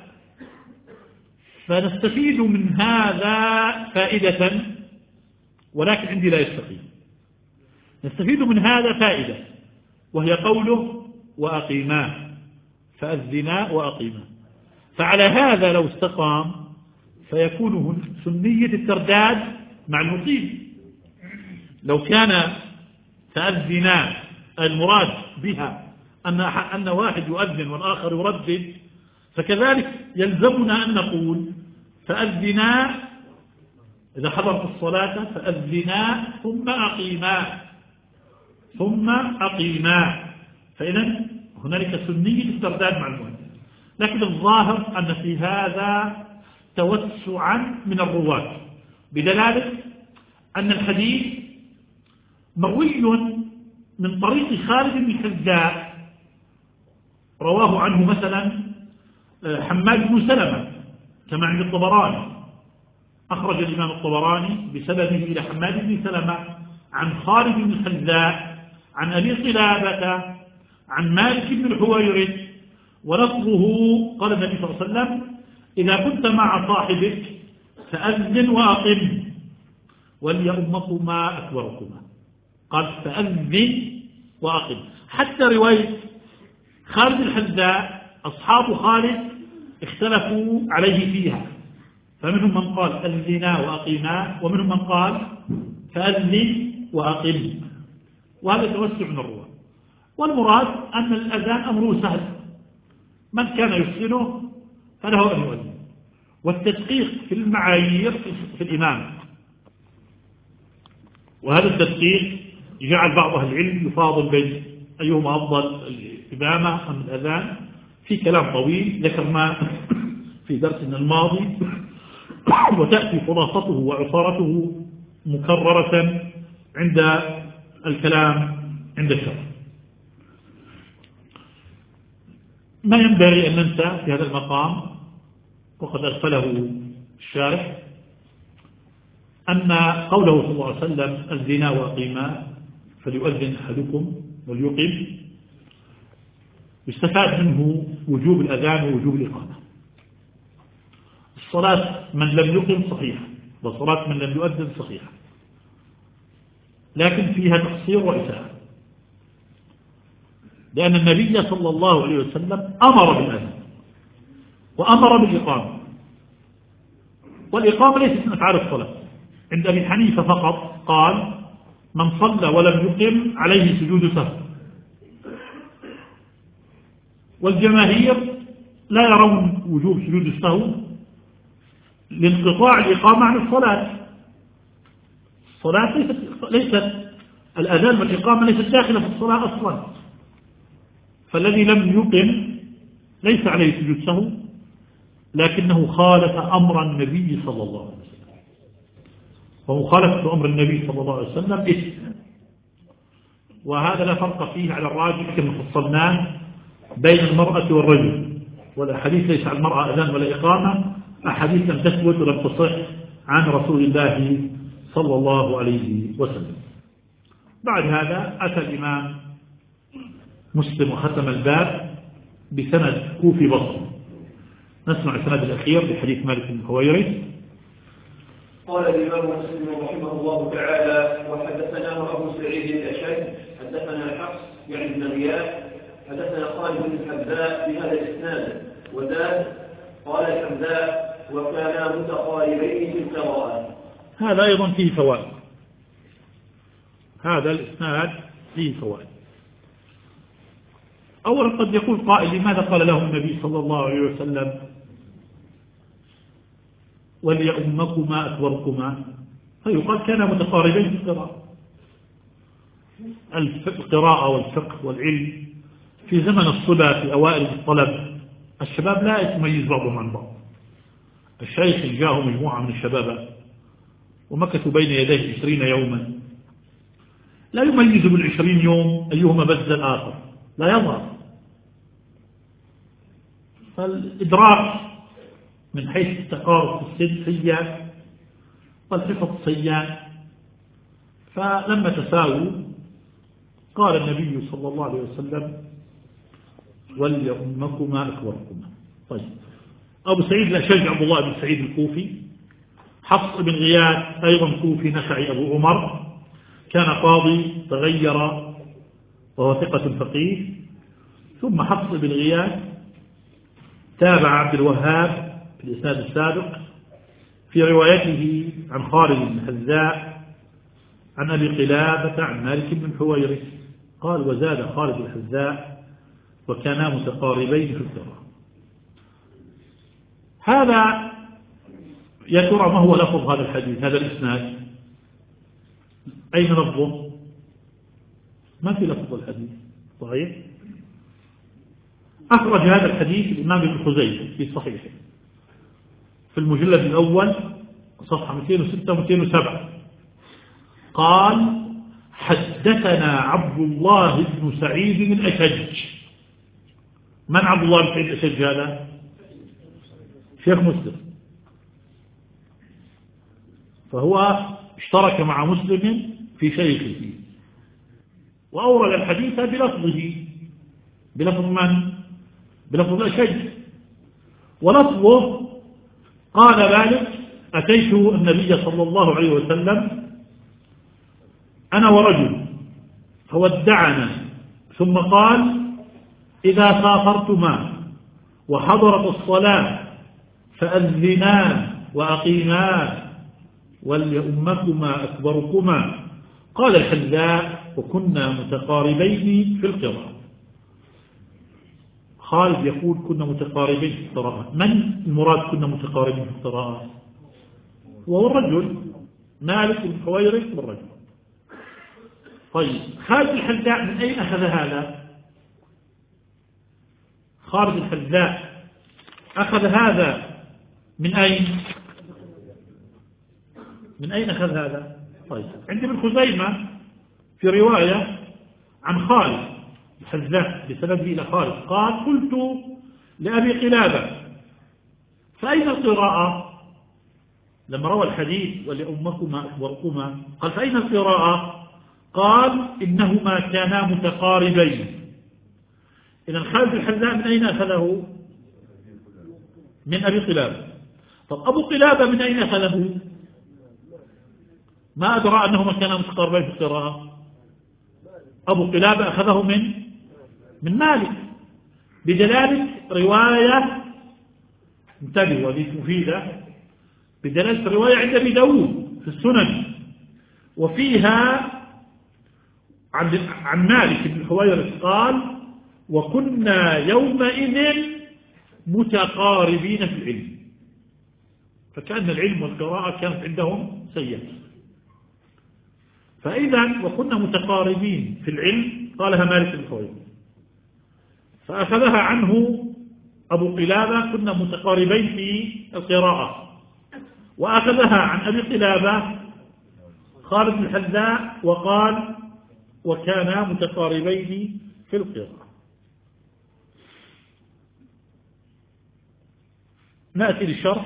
فنستفيد من هذا فائدة، ولكن عندي لا يستقيم. نستفيد من هذا فائدة وهي قوله وأقيما، فأذنا وأقيما. فعلى هذا لو استقام فيكون سنية الترداد مع المقيم، لو كان تأذنا المراد بها أن أن واحد يؤذن والآخر يردد، فكذلك يلزمنا أن نقول فأذنا إذا حضرت الصلاة فأذنا ثم أقيما ثم أقيما، فإذا هنالك سنية الترداد مع المؤذن. لكن الظاهر أن في هذا توسعا من الرواة، بدلالة أن الحديث مروي من طريق خالد بن حذاء رواه عنه مثلا حماد بن سلمة كما عند الطبراني، أخرج الإمام الطبراني بسببه إلى حماد بن سلمة عن خالد بن حذاء عن أبي قلابة عن مالك بن الحويرث، ولفظه قال النبي صلى الله عليه وسلم: إذا كنت مع صاحبك فأذن وأقم وليؤمكما أكبركما. قال فأذن وأقم. حتى رواية خالد الحذاء أصحاب خالد اختلفوا عليه فيها، فمنهم من قال أذنا وأقيما، ومنهم من قال فأذن وأقم، وهذا توسع من الرواة. والمراد أن الأذان أمره سهل، من كان يحسنه فله أن يؤذن، والتدقيق في المعايير في الإمام، وهذا التدقيق جعل بعض أهل العلم يفاضل بين أيهما أفضل، الإمامة أم الأذان، في كلام طويل ذكرنا في درسنا الماضي، وتأتي خلاصته وعصارته مكررة عند الكلام عند الشرح. ما ينبغي أن ننسى في هذا المقام، وقد أغفله الشارح، أن قوله صلى الله عليه وسلم: أذنا وأقيما فليؤذن أحدكم وليقم، يستفاد منه وجوب الأذان ووجوب الإقامة. الصلاة من لم يقم صحيحة، وصلاة من لم يؤذن صحيحة، لكن فيها تقصير وإساءة، لأن النبي صلى الله عليه وسلم أمر بالأذان وأمر بالإقامة، والإقامة ليست من أفعال الصلاة. عند أبي حنيفة فقط قال: من صلى ولم يقم عليه سجود سهو. والجماهير لا يرون وجوب سجود السهو لانقطاع الإقامة عن الصلاة. الصلاة ليست, ليست الأذان والإقامة ليست داخلة في الصلاة أصلا، فالذي لم يقم ليس عليه سجود سهو، لكنه خالف أمر النبي صلى الله عليه وسلم، ومخالفة أمر النبي صلى الله عليه وسلم إثم، وهذا لا فرق فيه على الراجح كما فصلناه بين المرأة والرجل. والأحاديث ليس على المرأة أذان ولا إقامة، أحاديث لم تثبت ولم تصح عن رسول الله صلى الله عليه وسلم. بعد هذا أتى الإمام مسلم وختم الباب بسند كوفي بصري. نسمع السند الأخير بحديث مالك بن الحويرث. قال الإمام مسلم رحمه الله تعالى: وحدثنا أبو سعيد الأشج حدثنا حفص يعني بن غياث حدثنا خالد بن الحذاء بهذا الإسناد، وزاد قال الحذاء: وكانا متقاربين في القراءة. هذا أيضا فيه فوائد، هذا الإسناد فيه فوائد. أولا قد يقول قائل: لماذا قال له النبي صلى الله عليه وسلم وليؤمكما أكبركما؟ فيقال كان متقاربين في القراءة. القراءة والفقه والعلم في زمن الصبا في أوائل الطلب الشباب لا يتميز بعضهم عن بعض. الشيخ جاءه مجموعة من الشباب ومكثوا بين يديه عشرين يوما، لا يميز بالعشرين يوم أيهما بز الآخر، لا يظهر. فالإدراك من حيث التقارب في السن سيان والحفظ سيان، فلما تساووا قال النبي صلى الله عليه وسلم: وليؤمكما أكبركما. طيب، أبو سعيد الأشج عبد الله بن سعيد الكوفي، حفص بن غياث أيضا كوفي نخعي أبو عمر، كان قاضي تغير وهو ثقة فقيه. ثم حفص بن غياث تابع عبد الوهاب في الإسناد السابق في روايته عن خالد بن حذاء عن أبي قلابة عن مالك بن الحويرث قال وزاد خالد الحذاء وكانا متقاربين في القراءة. هذا يا ترى ما هو لفظ هذا الحديث؟ هذا الإسناد أين لفظه؟ ما في لفظ الحديث. صحيح. أخرج هذا الحديث الإمام ابن خزيمة في صحيحه في المجلد الأول صفحة مئتين وستة ومئتين وسبعة قال حدثنا عبد الله بن سعيد الأشج. من عبد الله بن سعيد الأشج هذا؟ شيخ مسلم، فهو اشترك مع مسلم في شيخه وأورد الحديث بلفظه، بلفظ من؟ بلفظ الأشج. ولفظه قال مالك أتيت النبي صلى الله عليه وسلم أنا ورجل فودعنا ثم قال إذا سافرتما وحضرت الصلاة فأذنا وأقيما وليؤمكما أكبركما. قال الحذاء وكنا متقاربين في القراءة. خالد يقول كنا متقاربين في القراءة. من المراد كنا متقاربين في القراءة؟ وهو الرجل مالك بن الحويرث بالرجل. طيب خالد الحذاء من أين أخذ هذا؟ خالد الحذاء أخذ هذا من أين؟ من أين أخذ هذا؟ طيب عند ابن خزيمة في رواية عن خالد الحذاء بسنده إلى خالد قال قلت لأبي قلابة فأين القراءة؟ لما روى الحديث ولأمكما أكبركما قال فأين القراءة؟ قال إنهما كانا متقاربين. إذن خالد الحذاء من أين أخذه؟ من أبي قلابة. طب أبو قلابة من أين أخذه؟ ما أدرى أنهما كانا متقاربين في القراءة. أبو قلابة أخذه من من مالك بدلالة رواية انتبه وهذه مفيدة بدلالة رواية عند أبي داود في السنن وفيها عن عن مالك بن الحويرث قال وكنا يومئذ متقاربين في العلم. فكأن العلم والقراءة كانت عندهم سيئة. فإذا وكنا متقاربين في العلم قالها مالك بن الحويرث فأخذها عنه أبو قلابة كنا متقاربين في القراءة وأخذها عن أبي قلابة خالد الحذاء وقال وكانا متقاربين في القراءة. نأتي للشرح.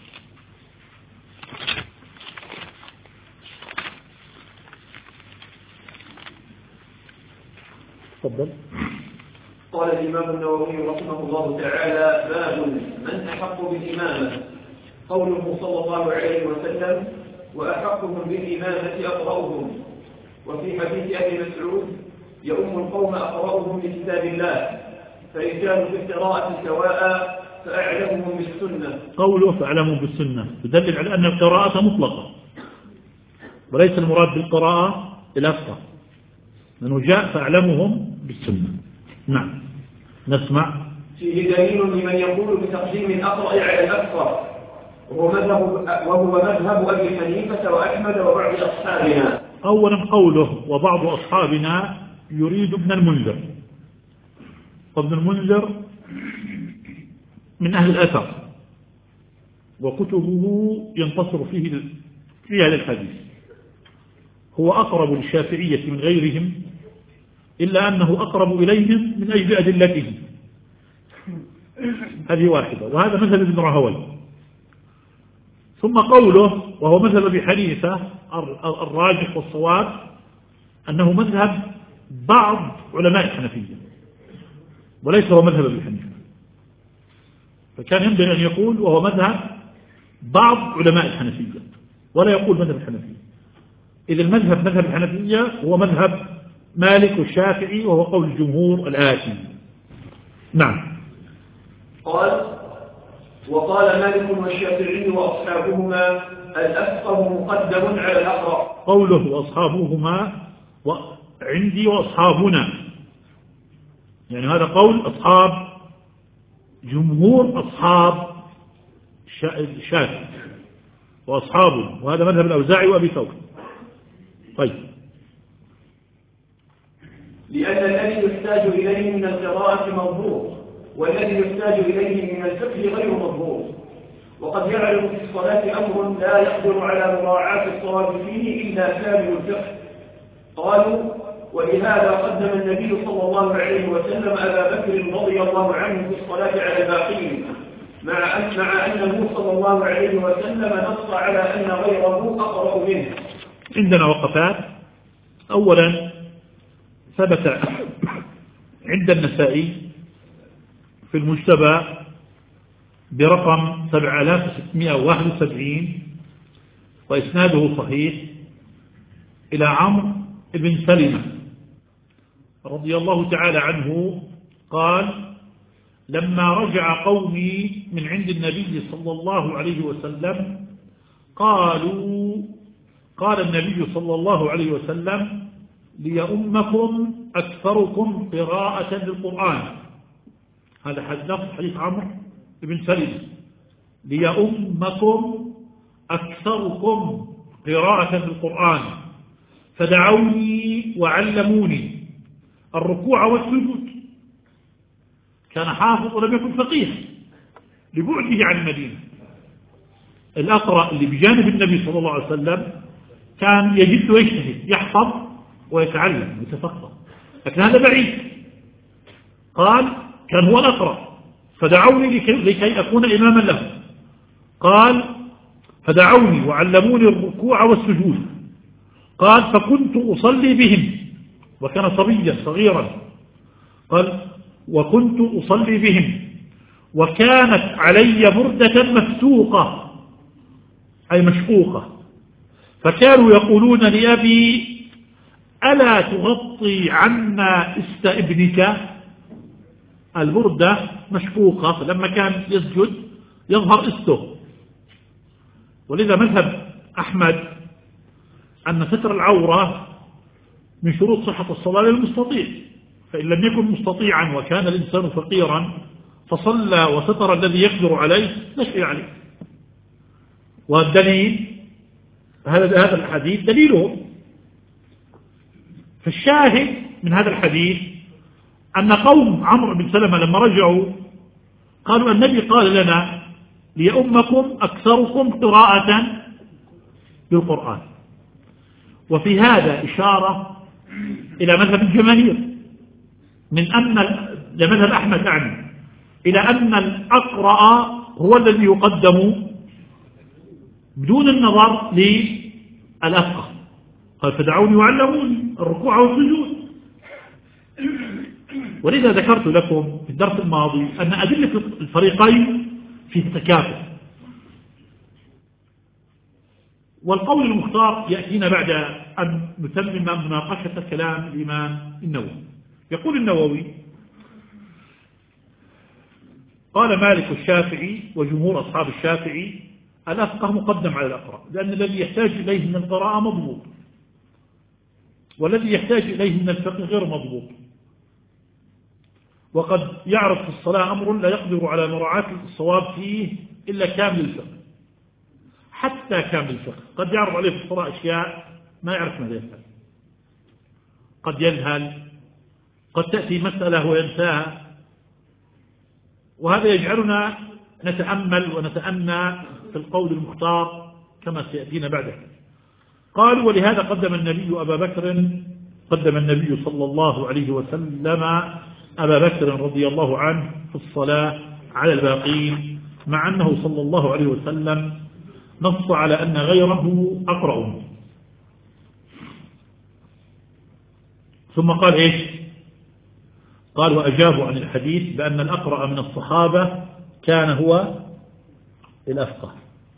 تفضل. قال الإمام النووي رحمه الله تعالى باب من أحق بالإمامة. قوله صلى الله عليه وسلم وأحقهم بالإمامة أقرأهم. وفي حديث أبي مسعود يؤم القوم أقرأهم لكتاب الله فإن كانوا في القراءة سواء فأعلمهم بالسنة. قوله فأعلمهم بالسنة تدل على أن القراءة مطلقة وليس المراد بالقراءة الأفقه لأنه جاء فأعلمهم بالسنة. نعم نسمع. فيه دليل لمن يقول بتقديم الأقرأ على الأفقه وهو مذهب وهو مذهب أبي حنيفة وأحمد وبعض أصحابنا. أولا قوله وبعض أصحابنا يريد ابن المنذر. وابن المنذر من أهل الأثر وكتبه ينتصر فيه في هذا الحديث. هو أقرب للشافعية من غيرهم إلا أنه أقرب إليهم من أجل أدلته. هذه واحدة وهذا مذهب ابن راهوي. ثم قوله وهو مذهب أبي حنيفة الراجح والصواب أنه مذهب بعض علماء الحنفية وليس هو مذهب أبي حنيفة. فكان ينبغي أن يقول وهو مذهب بعض علماء الحنفية ولا يقول مذهب الحنفية. إذا المذهب مذهب الحنفية هو مذهب مالك والشافعي وهو قول الجمهور الآتي. نعم. قال وقال مالك والشافعي وأصحابهما الأفقه مقدم على الأقرأ. قوله وأصحابهما وعندي وأصحابنا، يعني هذا قول أصحاب جمهور أصحاب الشافعي وأصحابه، وهذا مذهب الأوزاعي وأبي ثور. طيب، لأن الذي يحتاج إليه من القراءة مضبوط، والذي يحتاج إليه من الفقه غير مضبوط، وقد يعرض في الصلاة أمر لا يقدر على مراعاة الصواب فيه إلا كامل الفقه. قالوا ولهذا قدم النبي صلى الله عليه وسلم أبا بكر رضي الله عنه في الصلاة على الباقين، مع أن مع أنه صلى الله عليه وسلم نص على أن غيره أقرأ منه. عندنا وقفات. أولا ثبت عند النسائي في المجتبى برقم سبعة آلاف وستمائة وواحد وسبعين وإسناده صحيح إلى عمرو بن سلمة رضي الله تعالى عنه قال لما رجع قومي من عند النبي صلى الله عليه وسلم قالوا قال النبي صلى الله عليه وسلم ليؤمكم أكثركم قراءة للقرآن. هذا حديث حديث عمرو بن سلمة، ليؤمكم أكثركم قراءة للقرآن فدعوني وعلموني الركوع والسجود. كان حافظ ولم يكن فقيه لبعده عن المدينة. الأقرأ اللي بجانب النبي صلى الله عليه وسلم كان يجد ويجتهد، يحفظ ويتعلم ويتفقه، لكن هذا بعيد. قال كان هو الأقرأ فدعوني لكي, لكي أكون إماما له. قال فدعوني وعلموني الركوع والسجود. قال فكنت أصلي بهم، وكان صبيا صغيرا. قال وكنت أصلي بهم وكانت علي بردة مفتوقة أي مشقوقة، فكانوا يقولون لأبي ألا تغطي عنا است ابنك. البردة مشقوقة، فلما كان يسجد يظهر استه. ولذا مذهب أحمد أن ستر العورة من شروط صحة الصلاة للمستطيع، فإن لم يكن مستطيعا وكان الإنسان فقيرا فصلى وستر الذي يقدر عليه لا شيء عليه. والدليل هذا هذا الحديث دليله فالشاهد من هذا الحديث أن قوم عمرو بن سلمة لما رجعوا قالوا النبي قال لنا ليؤمكم أكثركم قراءة بالقرآن. وفي هذا إشارة إلى مذهب الجماهير من أن مذهب أحمد أعني إلى أن الأقرأ هو الذي يقدم بدون النظر للأفقه. قال فدعوني وعلموني الركوع والسجود. ولذا ذكرت لكم في الدرس الماضي أن أدلة الفريقين في التكافؤ، والقول المختار يأتينا بعد أن نتمم مناقشة كلام الإمام النووي. يقول النووي قال مالك الشافعي وجمهور أصحاب الشافعي الأفقه مقدم على الأقرأ، لأن الذي يحتاج إليه من القراءة مضبوط، والذي يحتاج إليه من الفقه غير مضبوط. وقد يعرض في الصلاة أمر لا يقدر على مراعاة الصواب فيه إلا كامل الفقه، حتى كامل الفقه. قد يعرض عليه في الصلاة أشياء ما يعرف ماذا يفعل، قد يذهل، قد تأتي مسألة وينساها، وهذا يجعلنا نتأمل ونتأنى في القول المختار كما سيأتينا بعده. قال ولهذا قدم النبي أبا بكر قدم النبي صلى الله عليه وسلم أبا بكر رضي الله عنه في الصلاة على الباقين، مع أنه صلى الله عليه وسلم نص على أن غيره أقرأ. ثم قال إيش؟ قال وأجابوا عن الحديث بأن الأقرأ من الصحابة كان هو الأفقه.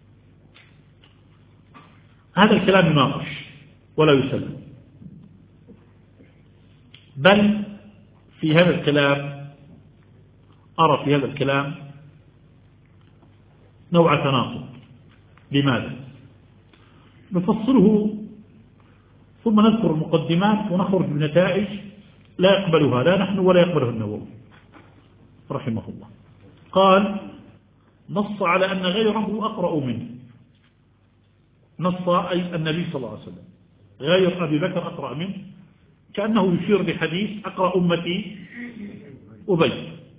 هذا الكلام يناقش ولا يسلم، بل في هذا الكلام أرى في هذا الكلام نوع تناقض. لماذا؟ نفصله ثم نذكر المقدمات ونخرج بنتائج لا يقبلها لا نحن ولا يقبلها النووي رحمه الله. قال: نص على أن غيره أقرأ منه. نص أي النبي صلى الله عليه وسلم غير أبي بكر أقرأ منه، كأنه يشير بحديث أقرأ أمتي أبي.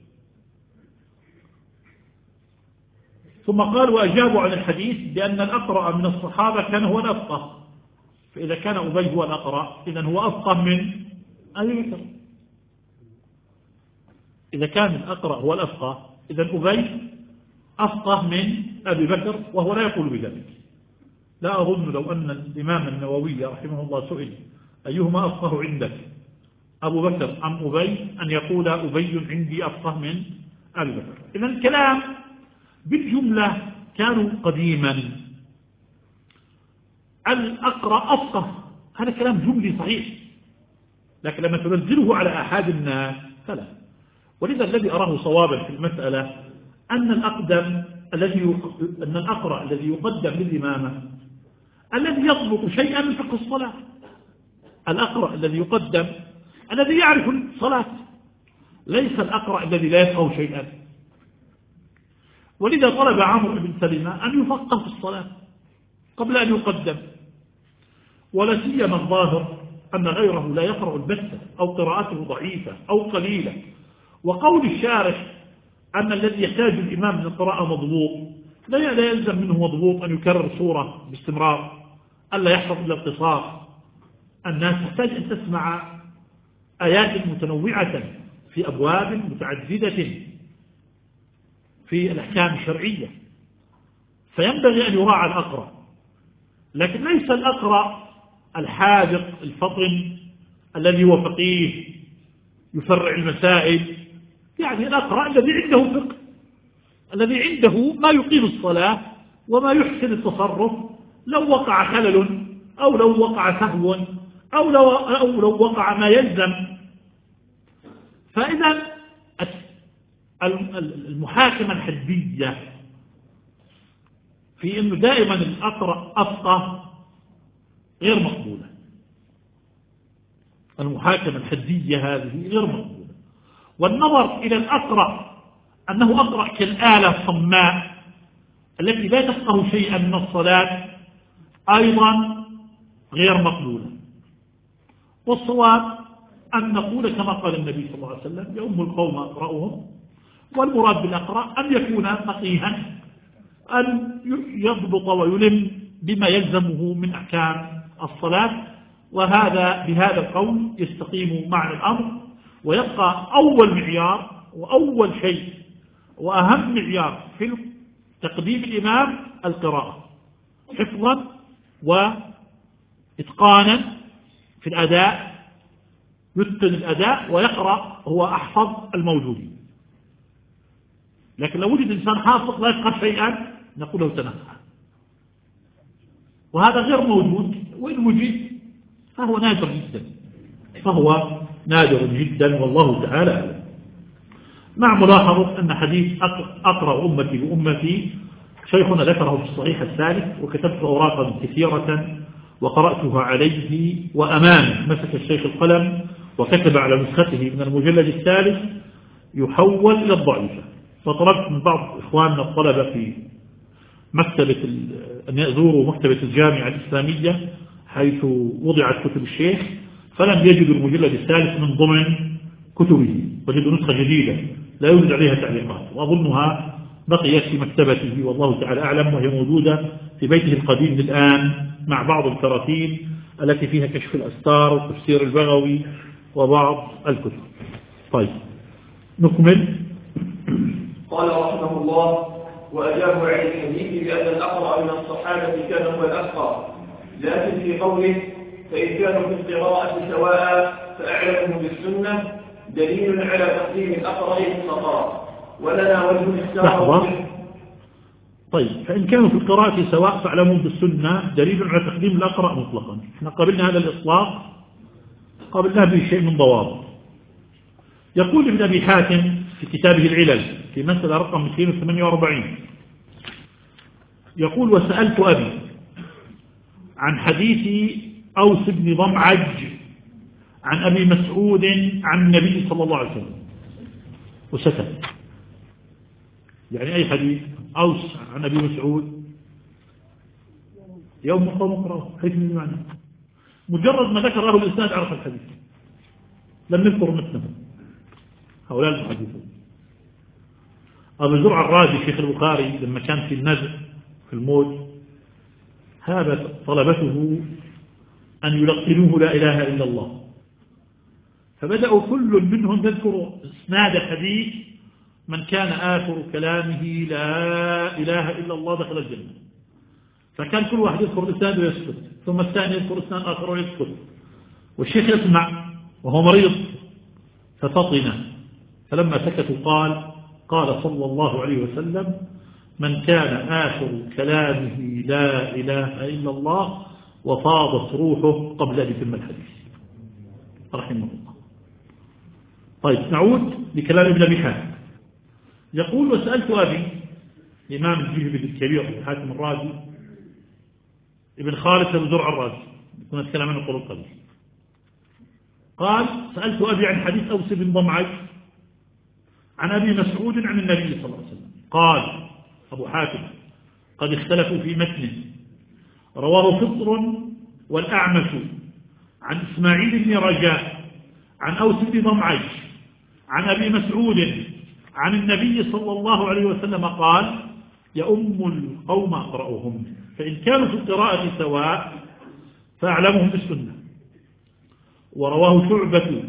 ثم قال: وأجابوا عن الحديث بأن الأقرأ من الصحابة كان هو الأفقه، فإذا كان أبي هو الأقرأ إذن هو أفقه من أبي بكر. إذا كان الأقرأ هو الأفقه إذن أبي أفقه من أبي بكر، وهو لا يقول بذلك. لا أظن لو أن الإمام النووي رحمه الله سئل أيهما أفقه عندك أبو بكر أم أبي أن يقول أبي عندي أفقه من أبي بكر. إذن الكلام بالجملة كانوا قديما الأقرأ أفقه، هذا كلام جملي صحيح، لكن لما تنزله على أحد الناس فلا. ولذا الذي أراه صوابا في المسألة أن الأقدم الذي أن الأقرأ الذي يقدم للإمامة الذي يضبط شيئا من فقه الصلاة. الأقرأ الذي يقدم الذي يعرف الصلاة، ليس الأقرأ الذي لا يفقه شيئا. ولذا طلب عمرو بن سلمة أن يفقه في الصلاة قبل أن يقدم، ولا سيما الظاهر أن غيره لا يقرأ البتة أو قراءته ضعيفة أو قليلة. وقول الشارح أن الذي يحتاج الإمام من القراءة مضبوط لا يلزم منه مضبوط أن يكرر سورة باستمرار، ألا يحفظ إلا القصار. الناس تحتاج أن تسمع آيات متنوعة في أبواب متعددة في الأحكام الشرعية، فينبغي أن يراعى الأقرأ، لكن ليس الأقرأ الحاذق الفطن الذي هو فقيه يفرع المسائل. يعني الأقرأ الذي عنده فقه، الذي عنده ما يقيم الصلاة وما يحسن التصرف لو وقع خلل أو لو وقع سهو أو لو, أو لو وقع ما يلزم. فإذا المحاكمة الحدية في أنه دائما الأقرأ أفقه غير مقبولة. المحاكمة الحدية هذه غير مقبولة. والنظر إلى الأقرأ أنه أقرأ كالآلة الصماء التي لا تفقه شيئا من الصلاة أيضا غير مقبولة. والصواب أن نقول كما قال النبي صلى الله عليه وسلم: يؤم القوم أقرأهم. والمراد بالأقرأ أن يكون فقيها، أن يضبط ويلم بما يلزمه من أحكام الصلاة. وهذا بهذا القول يستقيم معنى الأمر، ويبقى أول معيار وأول شيء وأهم معيار في تقديم الإمام القراءة حفظا وإتقانا في الأداء، يتقن الأداء ويقرأ هو أحفظ الموجودين. لكن لو وجد إنسان حافظ لا يفقه شيئا نقول له تنفع، وهذا غير موجود، وإن وجد فهو نادر جدا فهو نادر جدا والله تعالى أعلم. مع ملاحظة أن حديث أقرأ أمتي وأمتي شيخنا ذكره في الصحيح الثالث، وكتبت أوراقا كثيرة وقرأتها عليه وأمامه. مسك الشيخ القلم وكتب على نسخته من المجلد الثالث يحول إلى الضعيفة. فطلبت من بعض إخواننا الطلبة في مكتبة أن يزوروا مكتبة الجامعة الإسلامية حيث وضعت كتب الشيخ، فلم يجدوا المجلد الثالث من ضمن كتبه، وجدوا نسخة جديدة لا يوجد عليها تعليقات، وأظنها بقيت في مكتبته والله تعالى أعلم، وهي موجودة في بيته القديم الآن مع بعض الكراتين التي فيها كشف الأستار وتفسير البغوي وبعض الكتب. طيب نكمل. قال رحمه الله: وأجابوا عن الحديث بأن الأقرأ من الصحابة كان هو الأفقه، لكن في قوله فإن كانوا في القراءة سواء فأعلمهم بالسنة دليل على تقديم الأقرأ مطلقا، ولنا وجه السواء. طيب فإن كانوا في القراءة سواء فأعلمهم بالسنة دليل على تقديم الأقرأ مطلقا. احنا قبلنا هذا الإطلاق قبلنا به شيء من ضوابط. يقول ابن أبي حاتم في كتابه العلل في مسألة رقم مئتين وثمانية وأربعين: يقول وسألت أبي عن حديث أوس بن ضمعج عن أبي مسعود عن النبي صلى الله عليه وسلم وسكت. يعني أي حديث؟ أوس عن أبي مسعود يوم مقام مقرأ حيث من المعنى مجرد ما ذكر له الإسناد عرف الحديث، لم يذكر مثله. هؤلاء المحدثون. أبو زرع الرازي شيخ البخاري لما كان في النزع في الموت هذا طلبته أن يلقنوه لا إله إلا الله، فبدأوا كل منهم يذكر اسناد الحديث من كان آخر كلامه لا إله إلا الله دخل الجنة. فكان كل واحد يذكر الاسناد ويسكت، ثم الثاني يذكر اسناد آخر ويسكت، والشيخ يسمع وهو مريض ففطن، فلما سكتوا قال قال صلى الله عليه وسلم من كان آخر كلامه لا إله إلا الله وفاضت روحه قبل أن يتم الحديث رحمه الله. طيب نعود لكلام ابن أبي حاتم. يقول وسألت أبي الإمام الجهبي الكبير ابن حاتم الرازي ابن خالد بن زرع الرازي كنا نتكلم عنه قبل قليل. قال سألت أبي عن حديث أوس بن ضمعج عن أبي مسعود عن النبي صلى الله عليه وسلم. قال أبو حاتم قد اختلفوا في متنه، رواه فطر والأعمش عن إسماعيل بن رجاء عن أوس بن ضمعج عن أبي مسعود عن النبي صلى الله عليه وسلم قال يؤم القوم أقرأهم، فإن كانوا في القراءة سواء فأعلمهم بالسنة. ورواه شعبة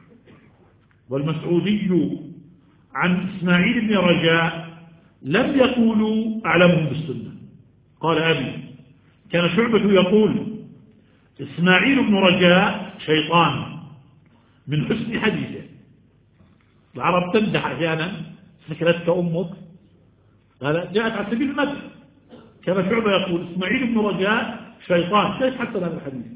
والمسعودي عن إسماعيل بن رجاء لم يقولوا أعلمهم بالسنة. قال أبي كان شعبة يقول إسماعيل بن رجاء شيطان من حسن حديثه. العرب تمدح أحيانا سكرتك أمك، قال جاءت على سبيل المدح. كان شعبة يقول إسماعيل بن رجاء شيطان، كيف حتى هذا الحديث؟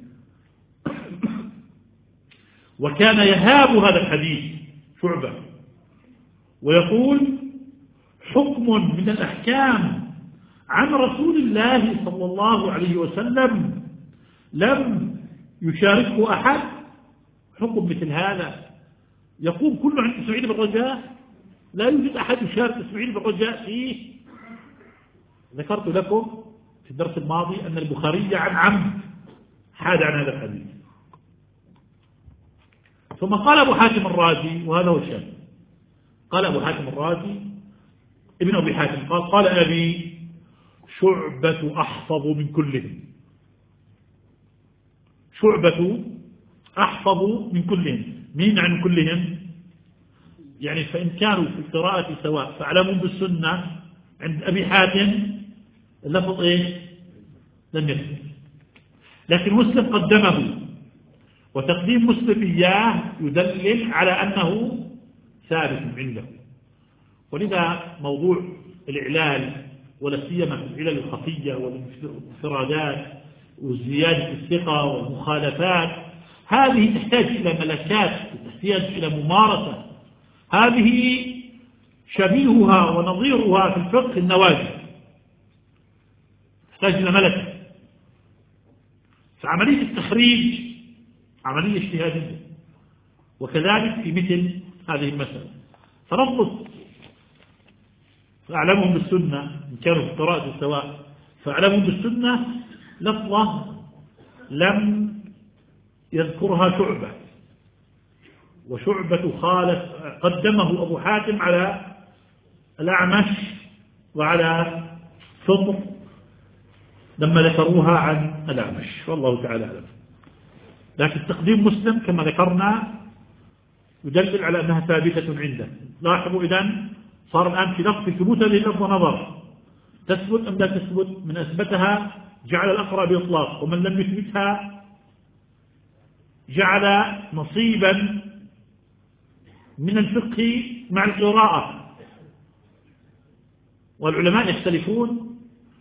وكان يهاب هذا الحديث شعبة ويقول حكم من الأحكام عن رسول الله صلى الله عليه وسلم لم يشاركه أحد، حكم مثل هذا يقوم كله عن إسماعيل بن رجاء، لا يوجد أحد يشارك إسماعيل بن رجاء فيه. ذكرت لكم في الدرس الماضي أن البخاري عن عمد حاد عن هذا الحديث. ثم قال أبو حاتم الرازي وهذا هو الشاهد، قال أبو حاتم الرازي ابن أبي حاتم قال قال أبي شعبة أحفظ من كلهم، شعبة أحفظ من كلهم. مين عن كلهم؟ يعني فإن كانوا في القراءة سواء فاعلموا بالسنة. عند أبي حاتم اللفظ إيش؟ لم يكن، لكن مسلم قدمه، وتقديم مسلم إياه يدلل على أنه ثابت عنده. ولذا موضوع الإعلال ولا سيما العلل الخفية والانفرادات وزيادة الثقة والمخالفات هذه تحتاج إلى ملكات، تحتاج إلى ممارسة. هذه شبيهها ونظيرها في الفقه النوازل، تحتاج إلى ملكة. فعملية التخريج عملية اجتهادية، وكذلك في مثل هذه المسألة. فنضبط فأعلمهم بالسنة إن كانوا في القراءة سواء فأعلمهم بالسنة لفظة لم يذكرها شعبة، وشعبة خالف قدمه أبو حاتم على الأعمش وعلى فطر لما ذكروها عن الأعمش، والله تعالى أعلم. لكن تقديم مسلم كما ذكرنا يدلل على أنها ثابتة عنده. لاحظوا إذن صار الآن في لفظ ثبوت هذه اللفظة نظر، تثبت أم لا تثبت؟ من أثبتها جعل الأقرأ بإطلاق، ومن لم يثبتها جعل نصيبا من الفقه مع القراءة. والعلماء يختلفون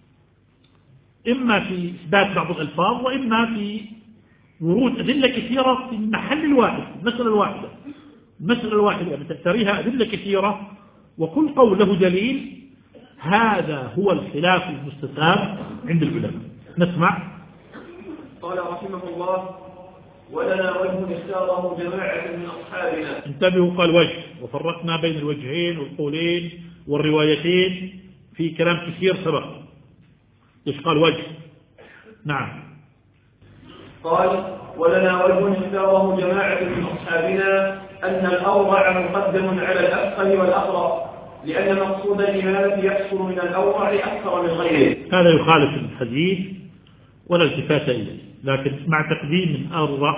إما في إثبات بعض الألفاظ وإما في ورود أدلة كثيرة في المحل الواحد، المسألة الواحدة المسألة الواحدة بتأثيرها أدلة كثيرة، وكل قول له دليل هذا هو الخلاف المستتاب عند العلماء. نسمع. قال رحمه الله: ولنا وجه اختاره جماعة من أصحابنا. انتبهوا، قال وجه، وفرقنا بين الوجهين والقولين والروايتين في كلام كثير سبق. ايش قال وجه؟ نعم. قال: ولنا وجه اختاره جماعة من أصحابنا أن الأورع مقدم على الأفقه والأقرأ، لأن مقصود الإمامة يحصل من الأورع أكثر من غيره. هذا يخالف الحديث ولا التفات إليه، لكن مع تقديم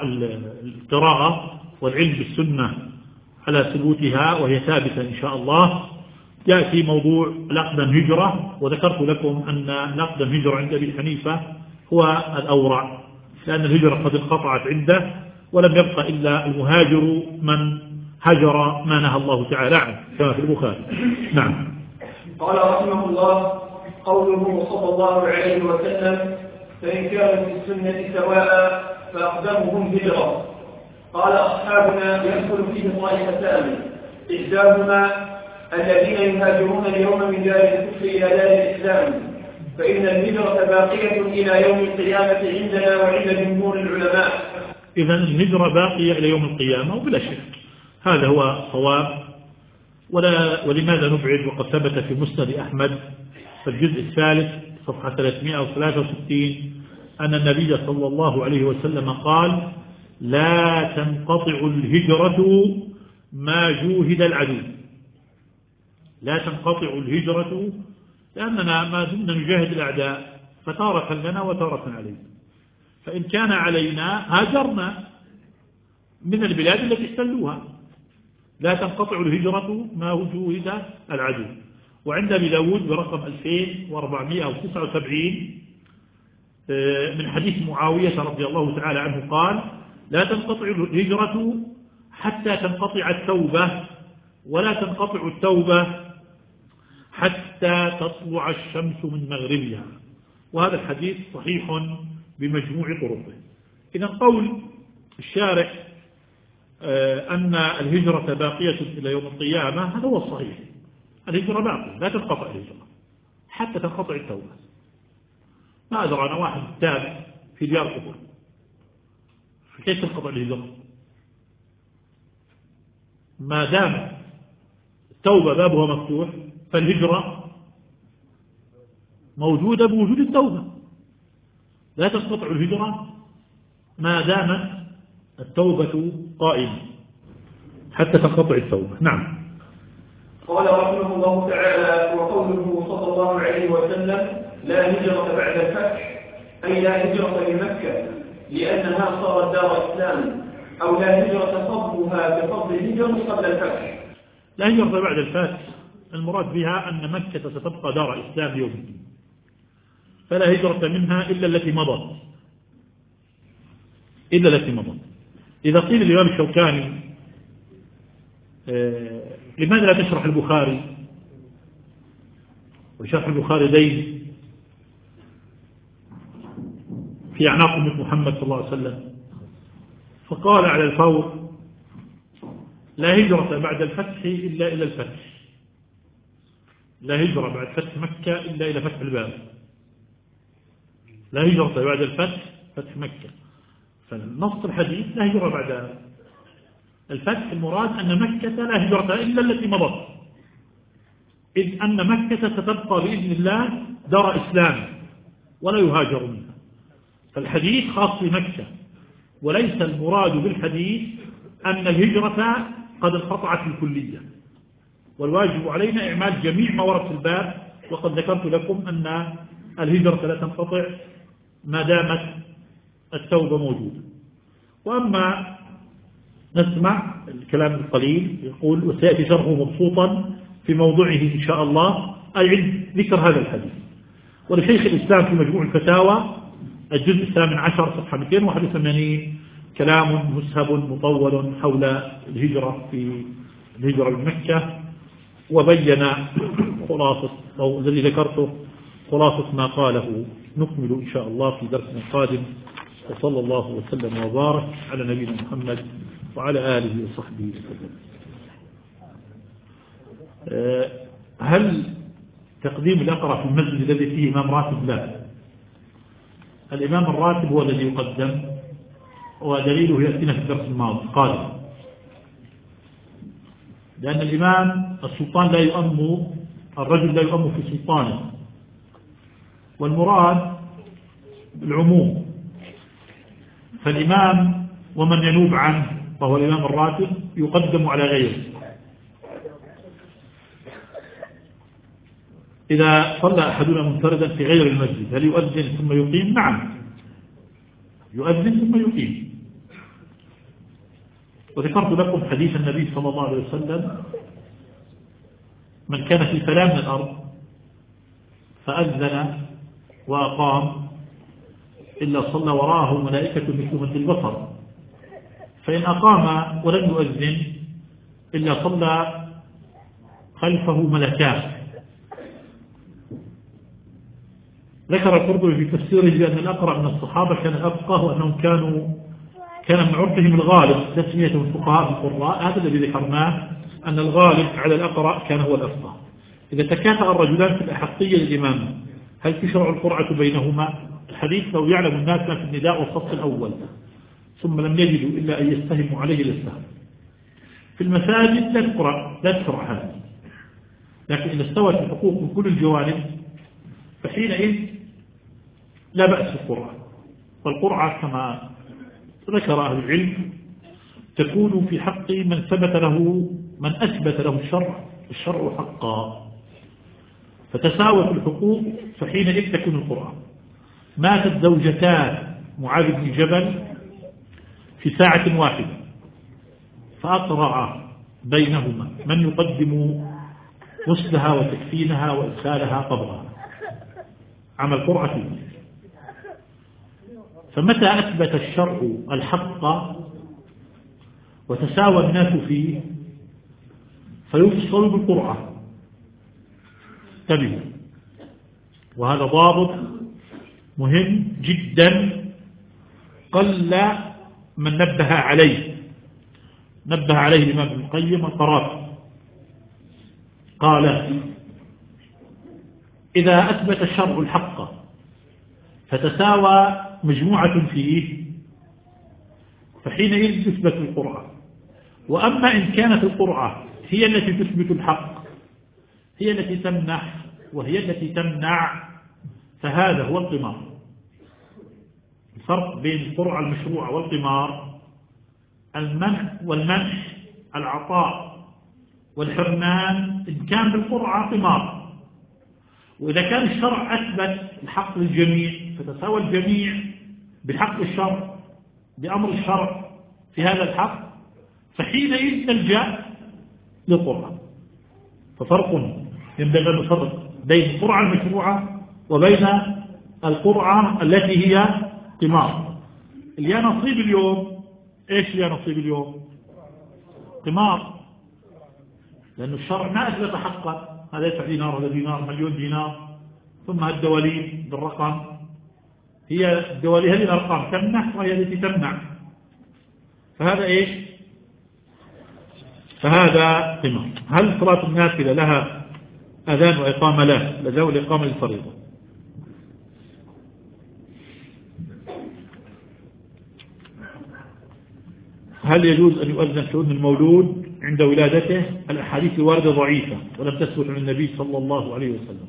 القراءة والعلم بالسنة على ثبوتها وهي ثابتة إن شاء الله، يأتي موضوع الأقدم هجرة. وذكرت لكم أن الأقدم هجرة عند أبي حنيفة هو الأورع، لأن الهجرة قد انقطعت عنده ولم يبقى إلا المهاجر من هجر ما نهى الله تعالى عنه كما في البخاري. نعم. قال رحمه الله: قوله صلى الله عليه وسلم: فإن كانوا في السنة سواء فأقدمهم هجرة. قال أصحابنا: يدخل فيه طائفتان، إحداهما الذين يهاجرون اليوم من دار الكفر إلى دار الإسلام، فإن الهجرة باقية إلى يوم القيامة عندنا وعند جمهور العلماء. إذن الهجرة باقية إلى يوم القيامة وبلا شك هذا هو صواب. ولا ولماذا نبعد؟ وقد ثبت في مسند أحمد في الجزء الثالث صفحة ثلاثمائة وثلاثة وستين أن النبي صلى الله عليه وسلم قال: لا تنقطع الهجرة ما جوهد العدو. لا تنقطع الهجرة، لأننا ما زلنا نجاهد الأعداء، فتارة لنا وتارة علينا، فإن كان علينا هاجرنا من البلاد التي احتلوها. لا تنقطع الهجرة ما جوهد العدو. وعند أبي داود برقم ألفين وأربعمائة وتسعة وسبعين من حديث معاوية رضي الله تعالى عنه قال: لا تنقطع الهجرة حتى تنقطع التوبة، ولا تنقطع التوبة حتى تطلع الشمس من مغربها. وهذا الحديث صحيح بمجموع طرقه. إذن قول الشارع أن الهجرة باقية إلى يوم القيامة هذا هو الصحيح. الهجرة باقية، لا تنقطع الهجرة حتى تنقطع التوبة. ما أدرى أنا واحد تابع في ديار الكفر، كيف تنقطع الهجرة؟ ما دام التوبة بابها مفتوح فالهجرة موجودة بوجود التوبة. لا تنقطع الهجرة ما دامت التوبة قائمة حتى تنقطع التوبة. نعم. قال رحمه الله تعالى: وقوله صلى الله عليه وسلم: لا هجرة بعد الفتح، أي لا هجرة لمكة لأنها صارت دار إسلام، أو لا هجرة فضلها كفضل الهجرة قبل الفتح. لا هجرة بعد الفتح المراد بها أن مكة ستبقى دار إسلام يوم الدين، فلا هجرة منها إلا التي مضت إلا التي مضت. إذا قيل الإمام الشوكاني آه لماذا لا تشرح البخاري؟ وشرح البخاري دين في أعناق أمة محمد صلى الله عليه وسلم. فقال على الفور: لا هجرة بعد الفتح إلا إلى الفتح، لا هجرة بعد فتح مكة إلا إلى فتح الباب. لا هجرة بعد الفتح فتح مكة، فنص الحديث لا هجرة بعد الفتح المراد أن مكة لا هجرة إلا التي مضت، إذ أن مكة ستبقى بإذن الله دار إسلام ولا يهاجر منها. فالحديث خاص بمكة، وليس المراد بالحديث أن الهجرة قد انقطعت الكلية. والواجب علينا إعمال جميع ما ورد في الباب، وقد ذكرت لكم أن الهجرة لا تنقطع ما دامت التوبة موجودة. وأما نسمع الكلام القليل يقول: وسيأتي شرحه مبسوطا في موضوعه إن شاء الله، أي عند ذكر هذا الحديث. ولشيخ الإسلام في مجموع الفتاوى الجزء الثامن عشر صفحة مئتين وواحد وثمانين كلام مسهب مطول حول الهجرة في الهجرة من مكة، وبين خلاصة أو الذي ذكرته خلاصة ما قاله. نكمل إن شاء الله في درسنا القادم، وصلى الله وسلم وبارك على نبينا محمد وعلى آله وصحبه وسلم. هل تقديم الأقرأ في المسجد الذي فيه إمام راتب، لا، الإمام الراتب هو الذي يقدم، ودليله يأتينا في الدرس الماضي قال لأن الإمام السلطان لا يؤم، الرجل لا يؤم في سلطانه، والمراد العموم، فالإمام ومن ينوب عنه وهو الإمام الراتب يقدم على غيره. إذا صلى أحدنا منفردا في غير المسجد هل يؤذن ثم يقيم؟ نعم، يؤذن ثم يقيم. وذكرت لكم حديث النبي صلى الله عليه وسلم: من كان في فلاة من الأرض فأذن وأقام إلا صلى وراءه ملائكة مثل مد البصر، فإن أقام ولم يؤذن إلا صلى خلفه ملكان. ذكر القرطبي في تفسيره بأن الأقرأ من الصحابة كان أفقه، وأنهم كانوا كان من عرفهم الغالب تسميتهم الفقهاء القراء. هذا الذي ذكرناه، أن الغالب على الأقرأ كان هو الأفقه. إذا تكافأ الرجلان في الأحقية للإمامة هل تشرع القرعة بينهما؟ الحديث: لو يعلم الناس في النداء والصف الأول ثم لم يجدوا إلا أن يستهموا عليه للسهم. في المساجد لا تقرأ، لا تشرع هذا، لكن إذا استوت الحقوق من كل الجوانب فحينئذ لا بأس بالقرعة. والقرعة كما ذكر أهل العلم تكون في حق من ثبت له من أثبت له الشرع الشرع حقا، فتساوت الحقوق فحينئذ تكون القرعة. ماتت زوجتان معاذ بن جبل في ساعة واحدة، فأقرع بينهما من يقدم غسلها وتكفينها وإدخالها قبرها، عمل قرعة فيه. فمتى أثبت الشرع الحق وتساوى الناس فيه فيفصل بالقرعة. انتبهوا، وهذا ضابط مهم جدا قل من نبه عليه. نبه عليه الإمام ابن القيم القرافي، قال: إذا أثبت الشرع الحق فتساوى مجموعة فيه فحينئذ تثبت القرعة. وأما إن كانت القرعة هي التي تثبت الحق، هي التي تمنح وهي التي تمنع، فهذا هو القمار. الفرق بين القرعة المشروعة والقمار: المنع والمنح، العطاء والحرمان إن كان بالقرعة قمار، وإذا كان الشرع أثبت الحق للجميع فتساوى الجميع بحق الشرع بأمر الشرع في هذا الحق، فحينئذ تلجأ للقرعة. ففرق ينبغي أن نفرق بين القرعة المشروعة وبين القرعة التي هي قمار. اللي هي نصيب اليوم، ايش هي نصيب اليوم؟ قمار، لأن الشرع ما أثبت حقا، هذا يدفع دينار ولا دينار مليون دينار، ثم الدواليب بالرقم، هي الدواليب هذه الأرقام تمنح وهي التي تمنع، فهذا ايش؟ فهذا قمار. هل صلاة النافلة لها أذان وإقامة؟ لا، لزو الإقامة للفريضة. هل يجوز أن يؤذن في أذن المولود عند ولادته؟ الأحاديث الواردة ضعيفة ولم تثبت عن النبي صلى الله عليه وسلم.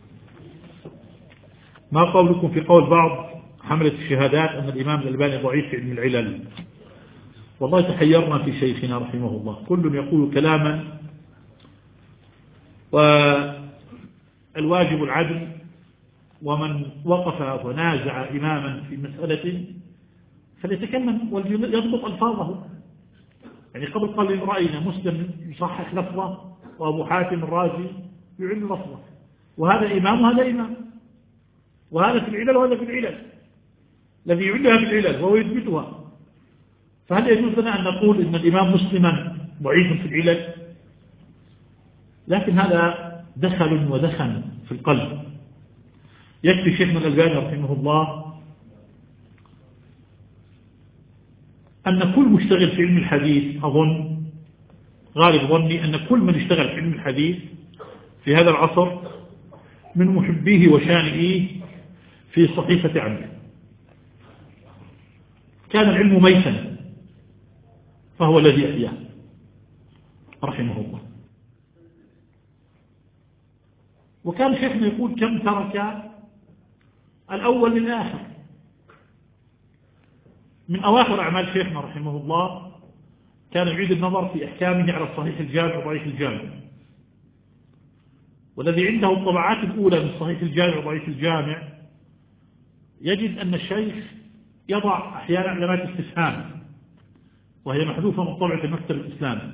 ما قولكم في قول بعض حملة الشهادات أن الإمام الألباني ضعيف في علم العلل؟ والله تحيرنا في شيخنا رحمه الله، كل يقول كلاما، والواجب العدل، ومن وقف ونازع إماما في مسألة فليتكلم ويضبط ألفاظه. يعني قبل قليل رأينا مسلم يصحح لفظه وأبو حاتم الرازي يعل لفظه، وهذا إمام وهذا إمام، وهذا في العلل وهذا في العلل، الذي يعلها في العلل وهو يثبتها. فهل يجوز لنا أن نقول إن الإمام مسلما ضعيف في العلل؟ لكن هذا دخل ودخن في القلب. يكفي شيخنا الألباني رحمه الله أن كل مشتغل في علم الحديث، أظن غالب ظني أن كل من اشتغل في علم الحديث في هذا العصر من محبيه وشانئيه في صحيفة عمله. كان العلم ميتا فهو الذي أحياه رحمه الله. وكان شيخنا يقول كم ترك الأول للآخر. من أواخر أعمال شيخنا رحمه الله كان يعيد النظر في أحكامه على الصحيح الجامع وضعيف الجامع، والذي عنده الطبعات الأولى من صحيح الجامع وضعيف الجامع يجد أن الشيخ يضع أحيانا علامات استفهام وهي محذوفة من طبعة المكتب الإسلامي.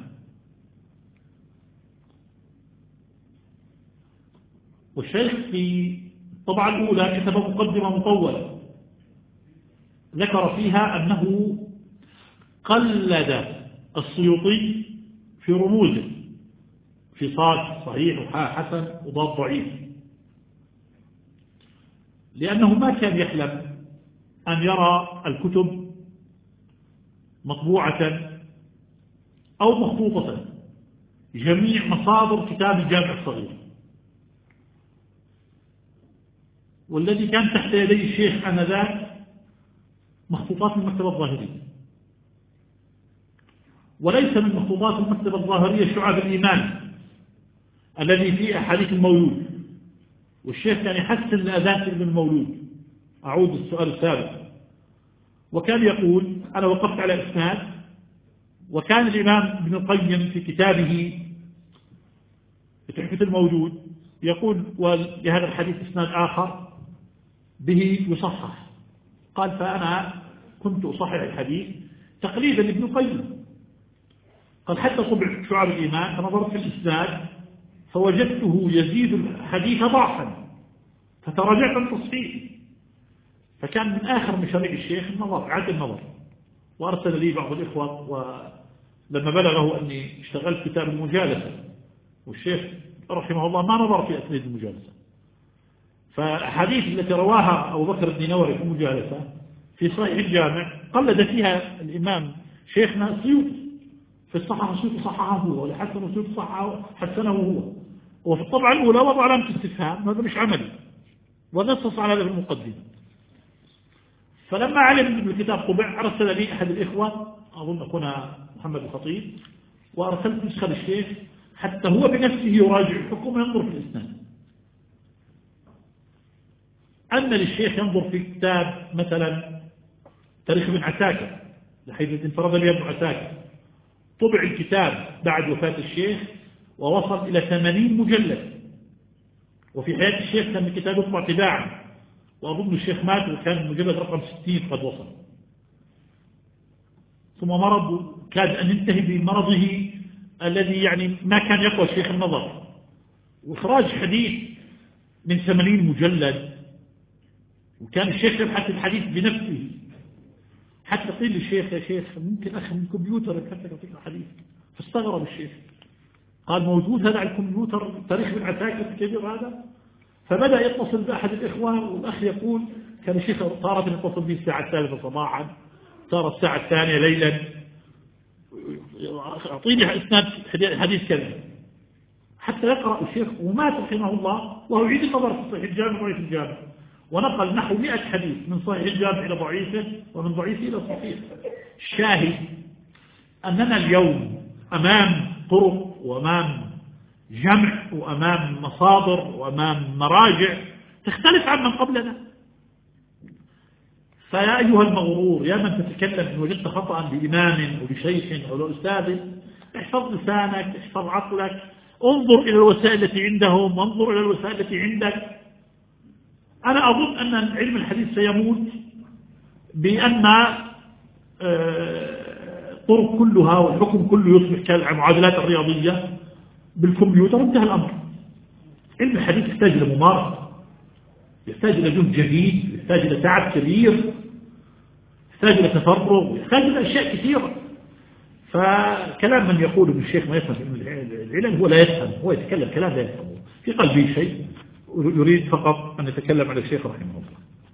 والشيخ في الطبعة الأولى كتب مقدمة مطولة ذكر فيها أنه قلد السيوطي في رموزه في صاد صحيح وحاء حسن وضاد ضعيف، لأنه ما كان يحلم أن يرى الكتب مطبوعة أو مخطوطة جميع مصادر كتاب الجامع الصغير، والذي كان تحت يدي الشيخ آنذاك مخطوطات المكتبة الظاهرية، وليس من مخطوطات المكتبة الظاهرية شعب الإيمان الذي فيه أحاديث المولود. والشيخ كان يحسن لأذان ابن المولود. أعود السؤال السابق، وكان يقول أنا وقفت على إسناد، وكان الإمام ابن القيم في كتابه تحفة المولود يقول ولهذا الحديث إسناد آخر به يصحح. قال فأنا كنت أصحح الحديث تقليدا لابن القيم. قال حتى طبع شعب الإيمان فنظرت في الإسناد فوجدته يزيد الحديث ضعفا فتراجعت التصحيح. فكان من آخر مشاريع الشيخ النظر عاد النظر، وأرسل لي بعض الإخوة ولما بلغه أني اشتغلت كتاب المجالسة، والشيخ رحمه الله ما نظر في أسناد المجالسة، فحديث التي رواها أبو بكر الدينوري في المجالسة في صحيح الجامع قلد فيها الإمام شيخنا السيوطي في الصحة السيوطي صححه هو، ولحسن السيوطي صححه حسنه هو، وفي الطبعة الأولى وضع علامة استفهام، هذا مش عملي ونصص على هذا في المقدمة. فلما علم أن الكتاب طبع أرسل لي أحد الإخوة أظن أخونا محمد الخطيب، وأرسلت نسخة للشيخ حتى هو بنفسه يراجع الحكم وينظر في الإسناد. أن للشيخ ينظر في كتاب مثلا تاريخ ابن عساكر لحيث انفرد به ابن عساكر، طبع الكتاب بعد وفاة الشيخ ووصل إلى ثمانين مجلد، وفي حياة الشيخ كان الكتاب يطبع تباعا، وأظن الشيخ مات وكان المجلد رقم ستين قد وصل. ثم مرض كاد أن ينتهي بمرضه الذي يعني ما كان يقوى الشيخ النظر، وإخراج حديث من ثمانين مجلد، وكان الشيخ يبحث الحديث بنفسه، حتى قيل للشيخ يا شيخ ممكن أخذ من كمبيوتر يبحث لك الحديث، فاستغرب الشيخ قال موجود هذا على الكمبيوتر تاريخ ابن عساكر الكبير هذا. فبدأ يتصل بأحد الإخوة، والأخ يقول كان الشيخ صارت يتصل به الساعة الثالثة صباحا، صار الساعة الثانية ليلا، أعطيني إسناد حديث كذا حتى يقرأ الشيخ، ومات رحمه الله وهو يعيد النظر في صحيح الجامع وضعيف الجامع، ونقل نحو مئة حديث من صحيح الجامع إلى ضعيفه ومن ضعيفه إلى صحيح. الشاهد أننا اليوم أمام طرق وأمام جمع وأمام مصادر وأمام مراجع تختلف عن من قبلنا. فيا أيها المغرور يا من تتكلم إن وجدت خطأ بإمام أو بشيخ أو لأستاذ، احفظ لسانك، احفظ عقلك، انظر إلى الوسائل التي عندهم وانظر إلى الوسائل التي عندك. أنا أظن أن علم الحديث سيموت بأن الطرق كلها والحكم كله يصبح كالمعادلات الرياضية بالكمبيوتر، انتهى الأمر. علم الحديث يحتاج إلى ممارسة، يحتاج إلى جهد جديد، يحتاج إلى تعب كبير، يحتاج إلى تفرغ، يحتاج إلى أشياء كثيرة. فكلام من يقول ابن الشيخ ما يفهم العلم هو لا يفهم، هو يتكلم كلام لا يفهمه، في قلبه شيء يريد فقط أن يتكلم على الشيخ رحمه الله.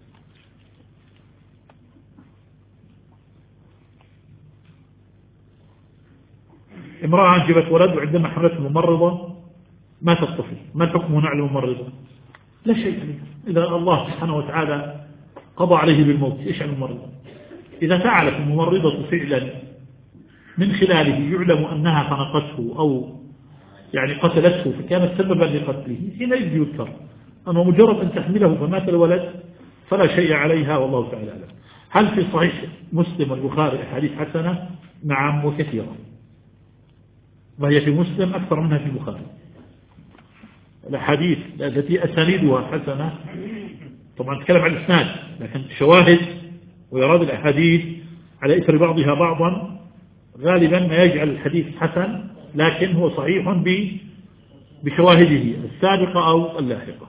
امرأة أنجبت ولد وعندما حملته ممرضة مات الطفل، ما الحكم هنا على الممرضة؟ لا شيء عليه. إذا الله سبحانه وتعالى قضى عليه بالموت إيش عن الممرضة؟ إذا فعلت الممرضة فعلا من خلاله يعلم أنها خنقته أو يعني قتلته فكانت سببا لقتله حينئذ يذكر. أما مجرد أن تحمله فمات الولد فلا شيء عليها والله تعالى أعلم. هل في صحيح مسلم والبخاري أحاديث حسنة؟ نعم وكثيرة، وهي في مسلم أكثر منها في البخاري. الأحاديث التي أسانيدها حسنة، طبعا نتكلم عن الإسناد لكن شواهد ويراد الأحاديث على إثر بعضها بعضا غالبا ما يجعل الحديث حسن، لكن هو صحيح بشواهده السابقة أو اللاحقة.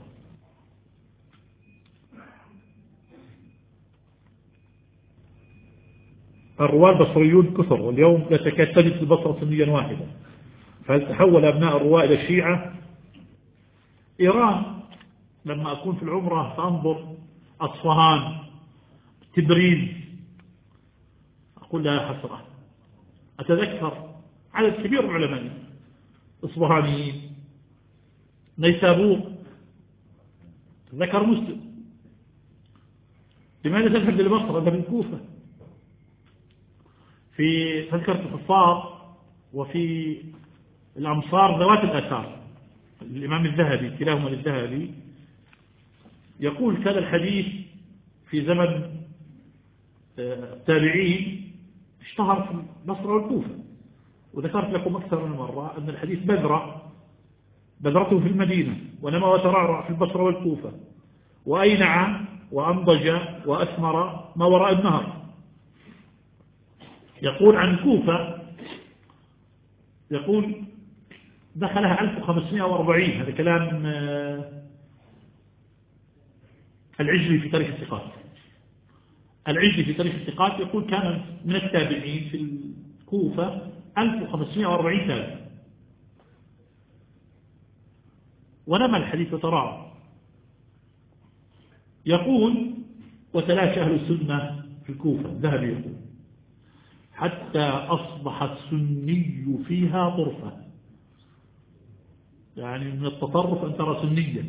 الرواة البصريون كثر، واليوم لا تكاد تجد في البصرة سنيا واحدا، فهل تحول أبناء الرواة إلى الشيعة؟ إيران لما أكون في العمرة فأنظر أصفهان، تبريز، أقول لها حسرة. أتذكر عدد كبير من العلماء إصبهانيين، نيسابور، ذكر مسلم. لماذا تذهب للبصرة؟ أنت من الكوفة. في تذكرة الحفاظ وفي الأمصار ذوات الآثار الإمام الذهبي، كلاهما للذهبي، يقول كان الحديث في زمن التابعين اشتهر في البصرة والكوفة. وذكرت لكم أكثر من مرة أن الحديث بذرة بذرته في المدينة، ونما وترعرع في البصرة والكوفة، وأينع وأنضج وأثمر ما وراء النهر. يقول عن الكوفة، يقول دخلها ألف وخمسمائة وأربعين، هذا كلام العجلي في تاريخ الثقات. العجلي في تاريخ الثقات يقول كان من التابعين في الكوفة ألف وخمسمائة وأربعين تابع، ونما الحديث تراعى. يقول وتلاشى أهل السنة في الكوفة، ذهبي يقول حتى أصبح السني فيها طرفة، يعني من التطرف أن ترى سنيا.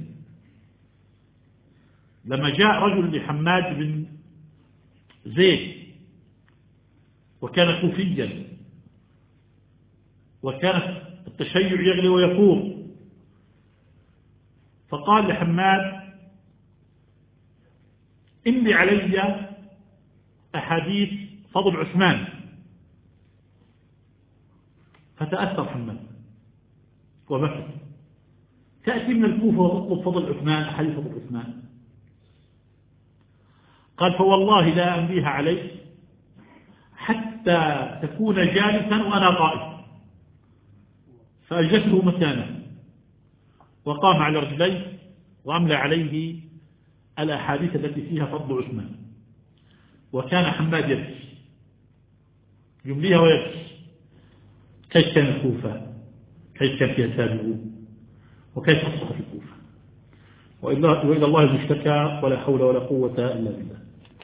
لما جاء رجل لحماد بن زيد وكان كوفيا، وكان التشيع يغلي ويفور، فقال لحماد إني علي أحاديث فضل عثمان، فتأثر حماد وبكى. تأتي من الكوفة وتطلب فضل عثمان، أحاديث فضل عثمان. قال فوالله لا أمليها عليك حتى تكون جالسا وأنا قائم. فأجلسه مكانه وقام على رجليه وأملى عليه الأحاديث التي فيها فضل عثمان. وكان حماد يبكي، يمليها ويبكي. كيف كان الكوفة؟ كيف كان فيها تابعون؟ وكيف أصبح في الكوفة؟ وإلى الله المشتكى، ولا حول ولا قوة إلا بالله.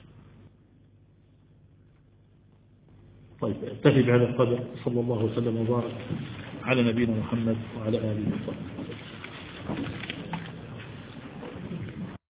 طيب اكتفي بهذا القدر. صلى الله وسلم وبارك على نبينا محمد وعلى آله وصحبه.